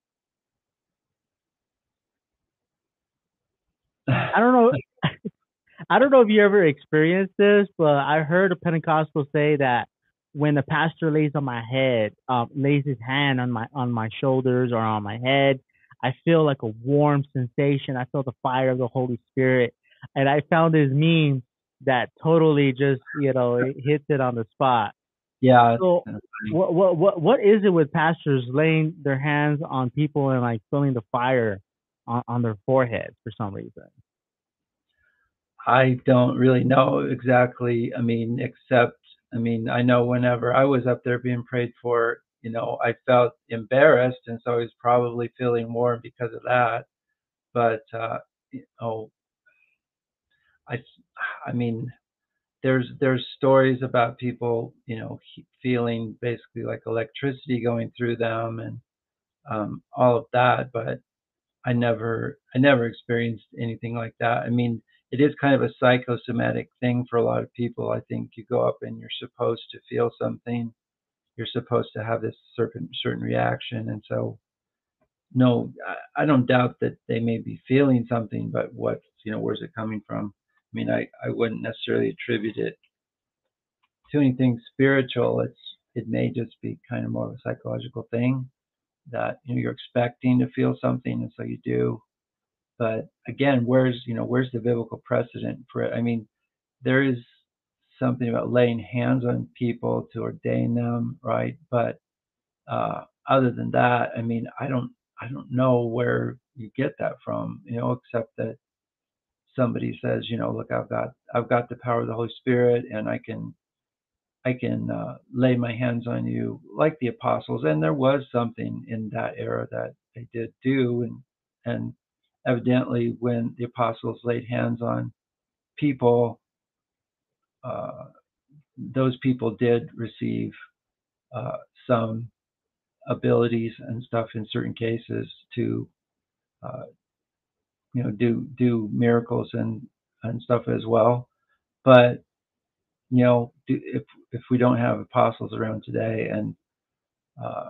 I don't know. I don't know if you ever experienced this, but I heard a Pentecostal say that when the pastor lays on my head, um, lays his hand on my on my shoulders or on my head, I feel like a warm sensation. I feel the fire of the Holy Spirit, and I found this meme that totally just, you know, it hits it on the spot. Yeah. So, It's what what what what is it with pastors laying their hands on people and like feeling the fire on, on their forehead for some reason? I don't really know exactly. I mean, except, I mean, I know whenever I was up there being prayed for, you know, I felt embarrassed, and so I was probably feeling warm because of that. But uh, you know, I, I mean, there's there's stories about people, you know, he- feeling basically like electricity going through them and um, all of that. But I never I never experienced anything like that. I mean, it is kind of a psychosomatic thing for a lot of people. I think you go up and you're supposed to feel something. You're supposed to have this certain certain reaction, and so no, I, I don't doubt that they may be feeling something, but what, you know, where's it coming from? I mean, I I wouldn't necessarily attribute it to anything spiritual. It's it may just be kind of more of a psychological thing that, you know, you're expecting to feel something, and so you do. But again, where's, you know, where's the biblical precedent for it? I mean, there is something about laying hands on people to ordain them, right? But uh, other than that, I mean, I don't I don't know where you get that from, you know, except that somebody says, you know, look, I've got I've got the power of the Holy Spirit, and I can I can uh, lay my hands on you like the apostles. And there was something in that era that they did do, and and evidently when the apostles laid hands on people, uh, those people did receive uh, some abilities and stuff in certain cases to uh, you know, do do miracles and and stuff as well. But you know, do, if if we don't have apostles around today, and uh,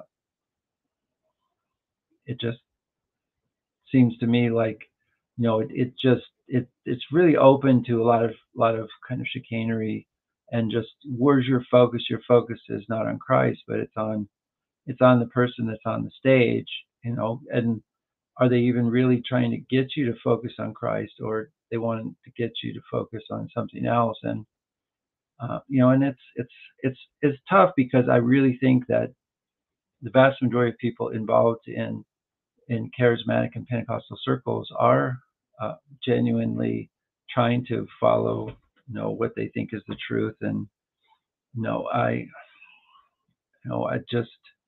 it just seems to me like, you know, it, it just it it's really open to a lot of lot of kind of chicanery, and just where's your focus? Your focus is not on Christ, but it's on it's on the person that's on the stage, you know. And are they even really trying to get you to focus on Christ, or they want to get you to focus on something else? And uh, you know, and it's it's it's it's tough, because I really think that the vast majority of people involved in in charismatic and Pentecostal circles are uh, genuinely trying to follow, you know, what they think is the truth. And you know, I, you know, I just,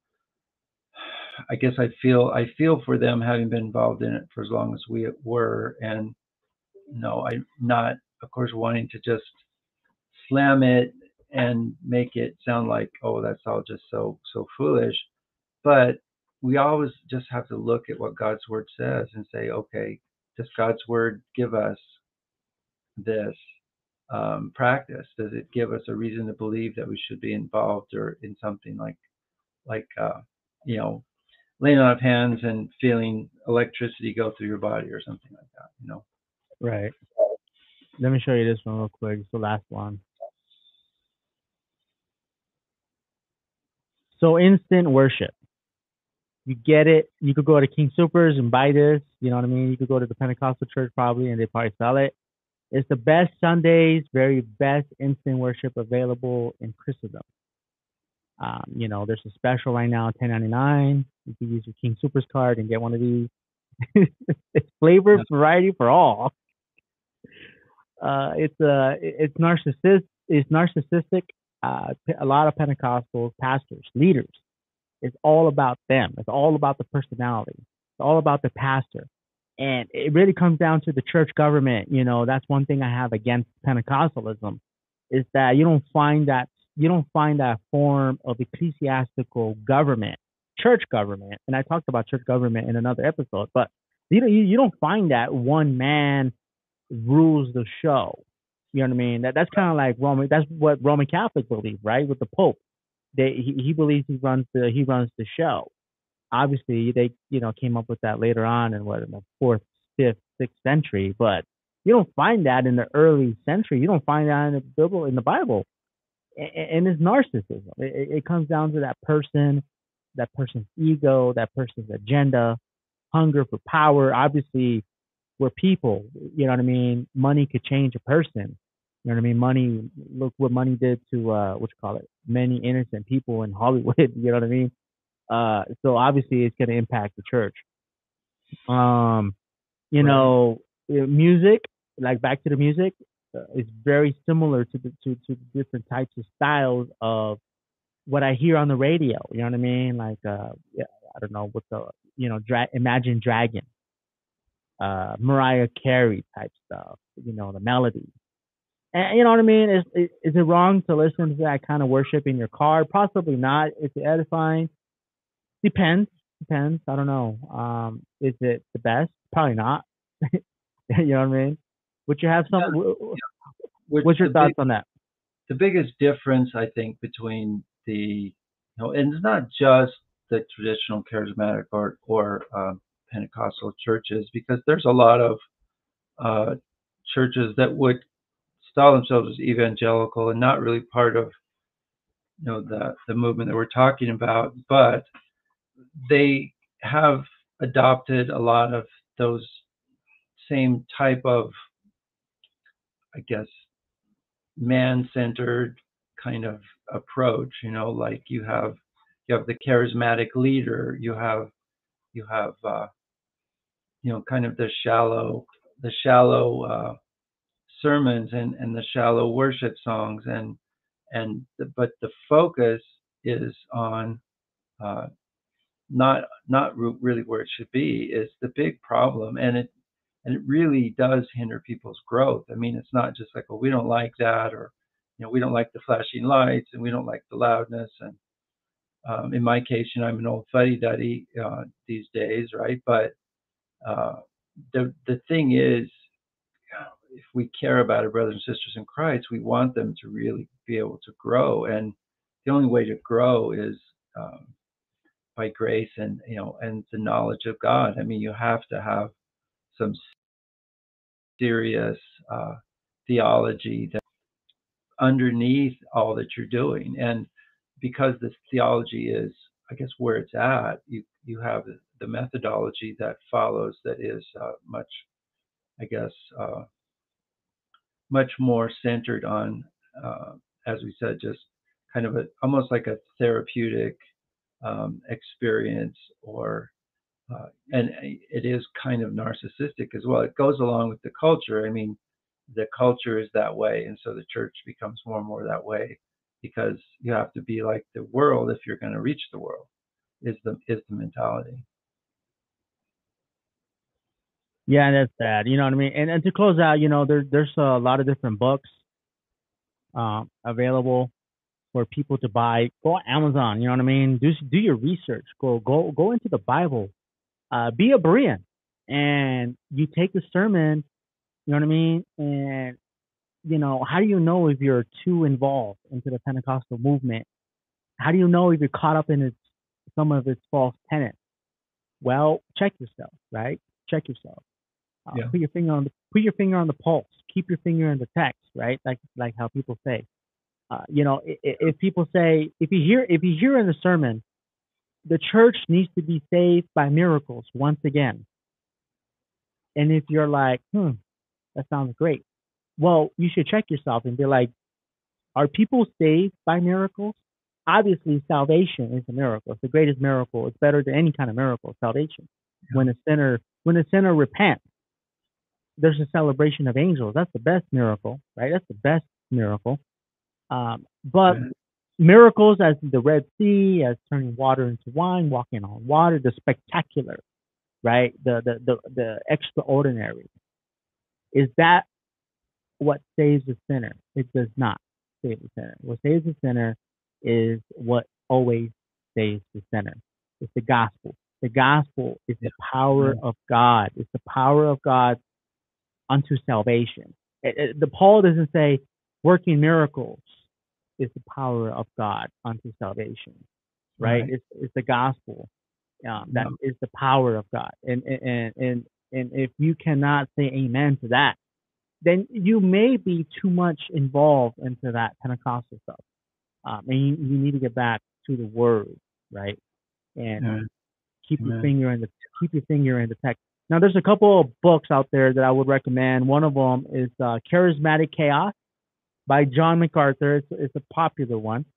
I guess I feel, I feel for them, having been involved in it for as long as we were, and you know, I'm not, of course, wanting to just slam it and make it sound like, oh, that's all just so so foolish. But we always just have to look at what God's word says and say, okay, does God's word give us this um, practice? Does it give us a reason to believe that we should be involved or in something like like uh, you know, laying on of hands and feeling electricity go through your body or something like that, you know? Right. Let me show you this one real quick. It's the last one. So instant worship. You get it. You could go to King Supers and buy this. You know what I mean? You could go to the Pentecostal church probably, and they probably sell it. It's the best Sundays, very best instant worship available in Christendom. Um, you know, there's a special right now, ten ninety-nine. You can use your King Supers card and get one of these. It's flavor, variety for all. Uh, it's uh, it's narcissist. It's narcissistic. Uh, a lot of Pentecostals, pastors, leaders. It's all about them. It's all about the personality. It's all about the pastor. And it really comes down to the church government. You know, that's one thing I have against Pentecostalism, is that you don't find that you don't find that form of ecclesiastical government, church government. And I talked about church government in another episode, but you know, you, you don't find that one man rules the show. You know what I mean? That that's kind of like Roman. That's what Roman Catholics believe, right? With the Pope, they he, he believes he runs the he runs the show. Obviously, they you know came up with that later on in what in the fourth, fifth, sixth century, but you don't find that in the early century. You don't find that in the Bible, in the Bible, and, and it's narcissism. It, it comes down to that person, that person's ego, that person's agenda, hunger for power. Obviously, we're people. You know what I mean? Money could change a person. You know what I mean? Money. Look what money did to uh, what you call it, many innocent people in Hollywood. You know what I mean? Uh, so obviously it's going to impact the church. Um, you right. know, music, like back to the music, uh, is very similar to the to, to different types of styles of what I hear on the radio. You know what I mean? Like, uh, yeah, I don't know what the, you know, dra- Imagine Dragons, uh, Mariah Carey type stuff. You know, the melody. And you know what I mean? Is, is is it wrong to listen to that kind of worship in your car? Possibly not. Is it edifying? Depends. Depends. I don't know. Um, is it the best? Probably not. You know what I mean? Would you have some? Yeah. Which what's your thoughts big, on that? The biggest difference, I think, between the, you know, and it's not just the traditional charismatic or or um, Pentecostal churches, because there's a lot of uh, churches that would style themselves as evangelical and not really part of, you know, the the movement that we're talking about, but they have adopted a lot of those same type of, I guess, man-centered kind of approach. You know, like you have you have the charismatic leader, you have you have uh, you know, kind of the shallow the shallow uh, sermons and and the shallow worship songs, and and the, but the focus is on uh, not not re- really where it should be is the big problem, and it and it really does hinder people's growth. I mean, it's not just like, well, we don't like that, or you know, we don't like the flashing lights, and we don't like the loudness. And um, in my case, you know, I'm an old fuddy-duddy uh, these days, right? But uh, the the thing is, if we care about our brothers and sisters in Christ, we want them to really be able to grow, and the only way to grow is um, by grace and, you know, and the knowledge of God. I mean, you have to have some serious uh, theology that underneath all that you're doing, and because this theology is, I guess, where it's at, you you have the methodology that follows that is uh, much, I guess, uh, much more centered on, uh, as we said, just kind of a almost like a therapeutic um, experience, or uh, and it is kind of narcissistic as well. It goes along with the culture. I mean, the culture is that way, and so the church becomes more and more that way, because you have to be like the world if you're going to reach the world. Is the is the mentality? Yeah, that's sad. You know what I mean? And and to close out, you know, there there's a lot of different books um, available for people to buy. Go on Amazon. You know what I mean? Do do your research. Go go go into the Bible. Uh, be a Berean, and you take the sermon. You know what I mean? And you know, how do you know if you're too involved into the Pentecostal movement? How do you know if you're caught up in its some of its false tenets? Well, check yourself, right? Check yourself. Uh, Yeah. Put your finger on the put your finger on the pulse. Keep your finger in the text, right? Like like how people say. Uh, you know, if, if people say, if you hear if you hear in the sermon, the church needs to be saved by miracles once again, and if you're like, hmm, that sounds great. Well, you should check yourself and be like, are people saved by miracles? Obviously, salvation is a miracle. It's the greatest miracle. It's better than any kind of miracle, salvation. Yeah. When a sinner when a sinner repents, there's a celebration of angels. That's the best miracle, right? That's the best miracle. Um, but Right. miracles as the Red Sea, as turning water into wine, walking on water, the spectacular, right? The the the, the extraordinary. Is that what saves the sinner? It does not save the sinner. What saves the sinner is what always saves the sinner. It's the gospel. The gospel is the power Yeah. of God. It's the power of God unto salvation. It, it, the Paul doesn't say working miracles is the power of God unto salvation, right? Right. It's it's the gospel um, that Yeah. is the power of God, and and and and if you cannot say amen to that, then you may be too much involved into that Pentecostal stuff, um, and you, you need to get back to the Word, right? And Yeah. keep your Amen. finger in the keep your finger in the text. Now, there's a couple of books out there that I would recommend. One of them is uh, Charismatic Chaos by John MacArthur. It's, it's a popular one.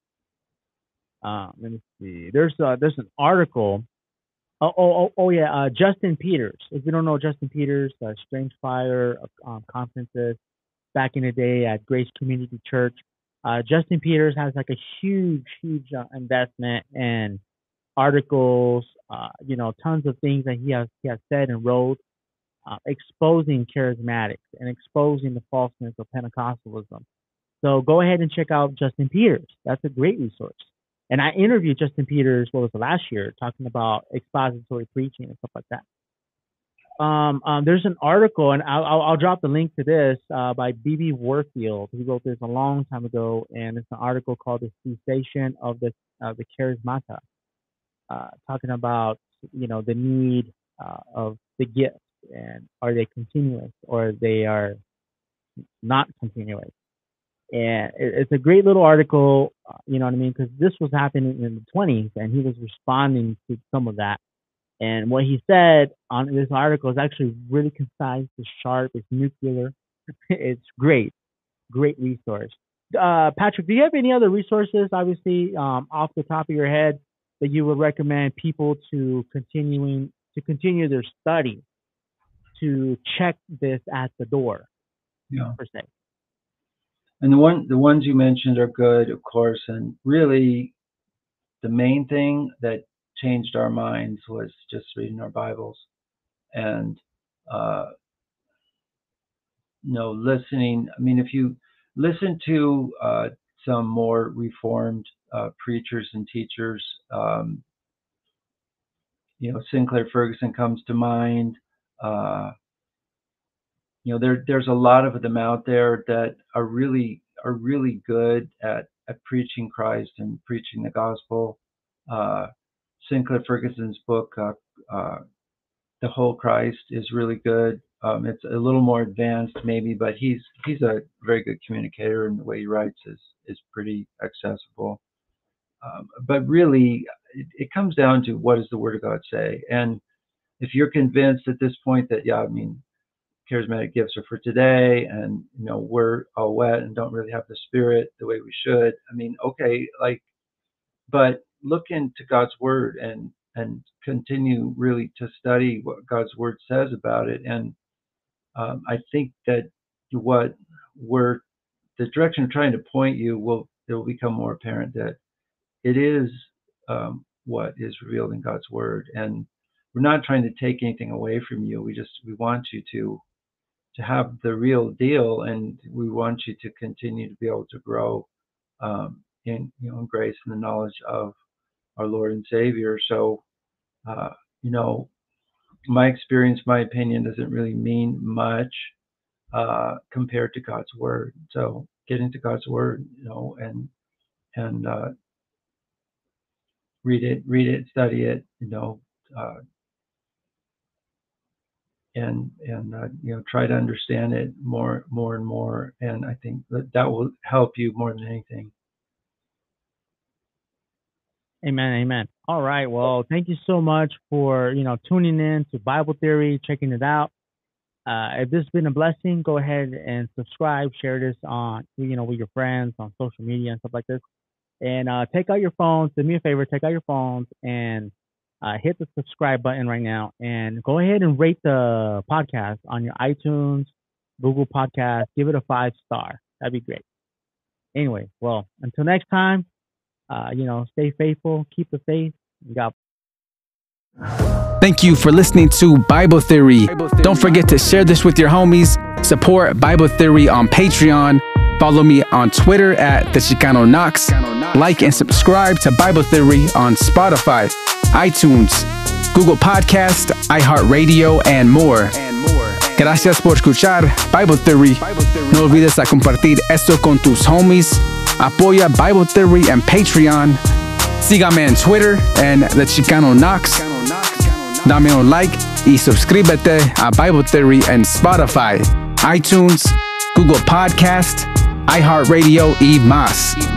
Uh, let me see. There's uh, there's an article. Oh, oh, oh, oh yeah, uh, Justin Peters. If you don't know Justin Peters, uh, Strange Fire um, conferences back in the day at Grace Community Church. Uh, Justin Peters has like a huge, huge uh, investment in articles, uh, you know, tons of things that he has he has said and wrote, uh, exposing charismatics and exposing the falseness of Pentecostalism. So go ahead and check out Justin Peters. That's a great resource. And I interviewed Justin Peters, what was it, last year, talking about expository preaching and stuff like that. Um, um, there's an article, and I'll, I'll, I'll drop the link to this uh, by B B Warfield. He wrote this a long time ago, and it's an article called "The Cessation of the uh, the Charismata," uh, talking about you know the need uh, of the gifts and are they continuous or they are not continuous. And it, it's a great little article, uh, you know what I mean? Because this was happening in the twenties, and he was responding to some of that. And what he said on this article is actually really concise, it's sharp, it's nuclear. It's great, great resource. Uh, Patrick, do you have any other resources, obviously, um, off the top of your head, that you would recommend people to continuing to continue their study, to check this at the door, Yeah. per se? And the one the ones you mentioned are good, of course, and really the main thing that changed our minds was just reading our Bibles and uh, you know listening. I mean, if you listen to uh, some more reformed uh, preachers and teachers, um, you know, Sinclair Ferguson comes to mind. Uh, you know, there there's a lot of them out there that are really are really good at at preaching Christ and preaching the gospel. Uh, Sinclair Ferguson's book, uh, uh, The Whole Christ, is really good. Um, it's a little more advanced, maybe, but he's he's a very good communicator, and the way he writes is is pretty accessible. Um, but really, it, it comes down to what does the Word of God say, and if you're convinced at this point that yeah, I mean, charismatic gifts are for today, and you know we're all wet and don't really have the Spirit the way we should. I mean, okay, like, but look into God's Word and and continue really to study what God's Word says about it. And um, I think that what we're the direction I'm trying to point you will it will become more apparent that it is um, what is revealed in God's Word, and we're not trying to take anything away from you. We just we want you to to have the real deal, and we want you to continue to be able to grow um, in you know in grace and the knowledge of our Lord and Savior. So uh, you know, my experience, my opinion doesn't really mean much uh, compared to God's Word. So get into God's Word, you know, and and uh, read it, read it, study it, you know. Uh, and and uh, you know, try to understand it more more and more, and I think that that will help you more than anything. Amen, amen. All right, well, thank you so much for, you know, tuning in to Bible Theory, checking it out. Uh, if this has been a blessing, go ahead and subscribe, share this on, you know, with your friends on social media and stuff like this. And uh, take out your phones, do me a favor, take out your phones and Uh, hit the subscribe button right now and go ahead and rate the podcast on your iTunes, Google Podcast. Give it a five star. That'd be great. Anyway, well, until next time, uh, you know, stay faithful, keep the faith. God. Thank you for listening to Bible Theory. Don't forget to share this with your homies. Support Bible Theory on Patreon. Follow me on Twitter at The Chicano Knox. Like and subscribe to Bible Theory on Spotify, iTunes, Google Podcast, iHeartRadio, and more. Gracias por escuchar Bible Theory. No olvides a compartir esto con tus homies. Apoya Bible Theory en Patreon. Sígame en Twitter en The Chicano Knox. Dame un like y suscríbete a Bible Theory en Spotify, iTunes, Google Podcast, iHeartRadio y más.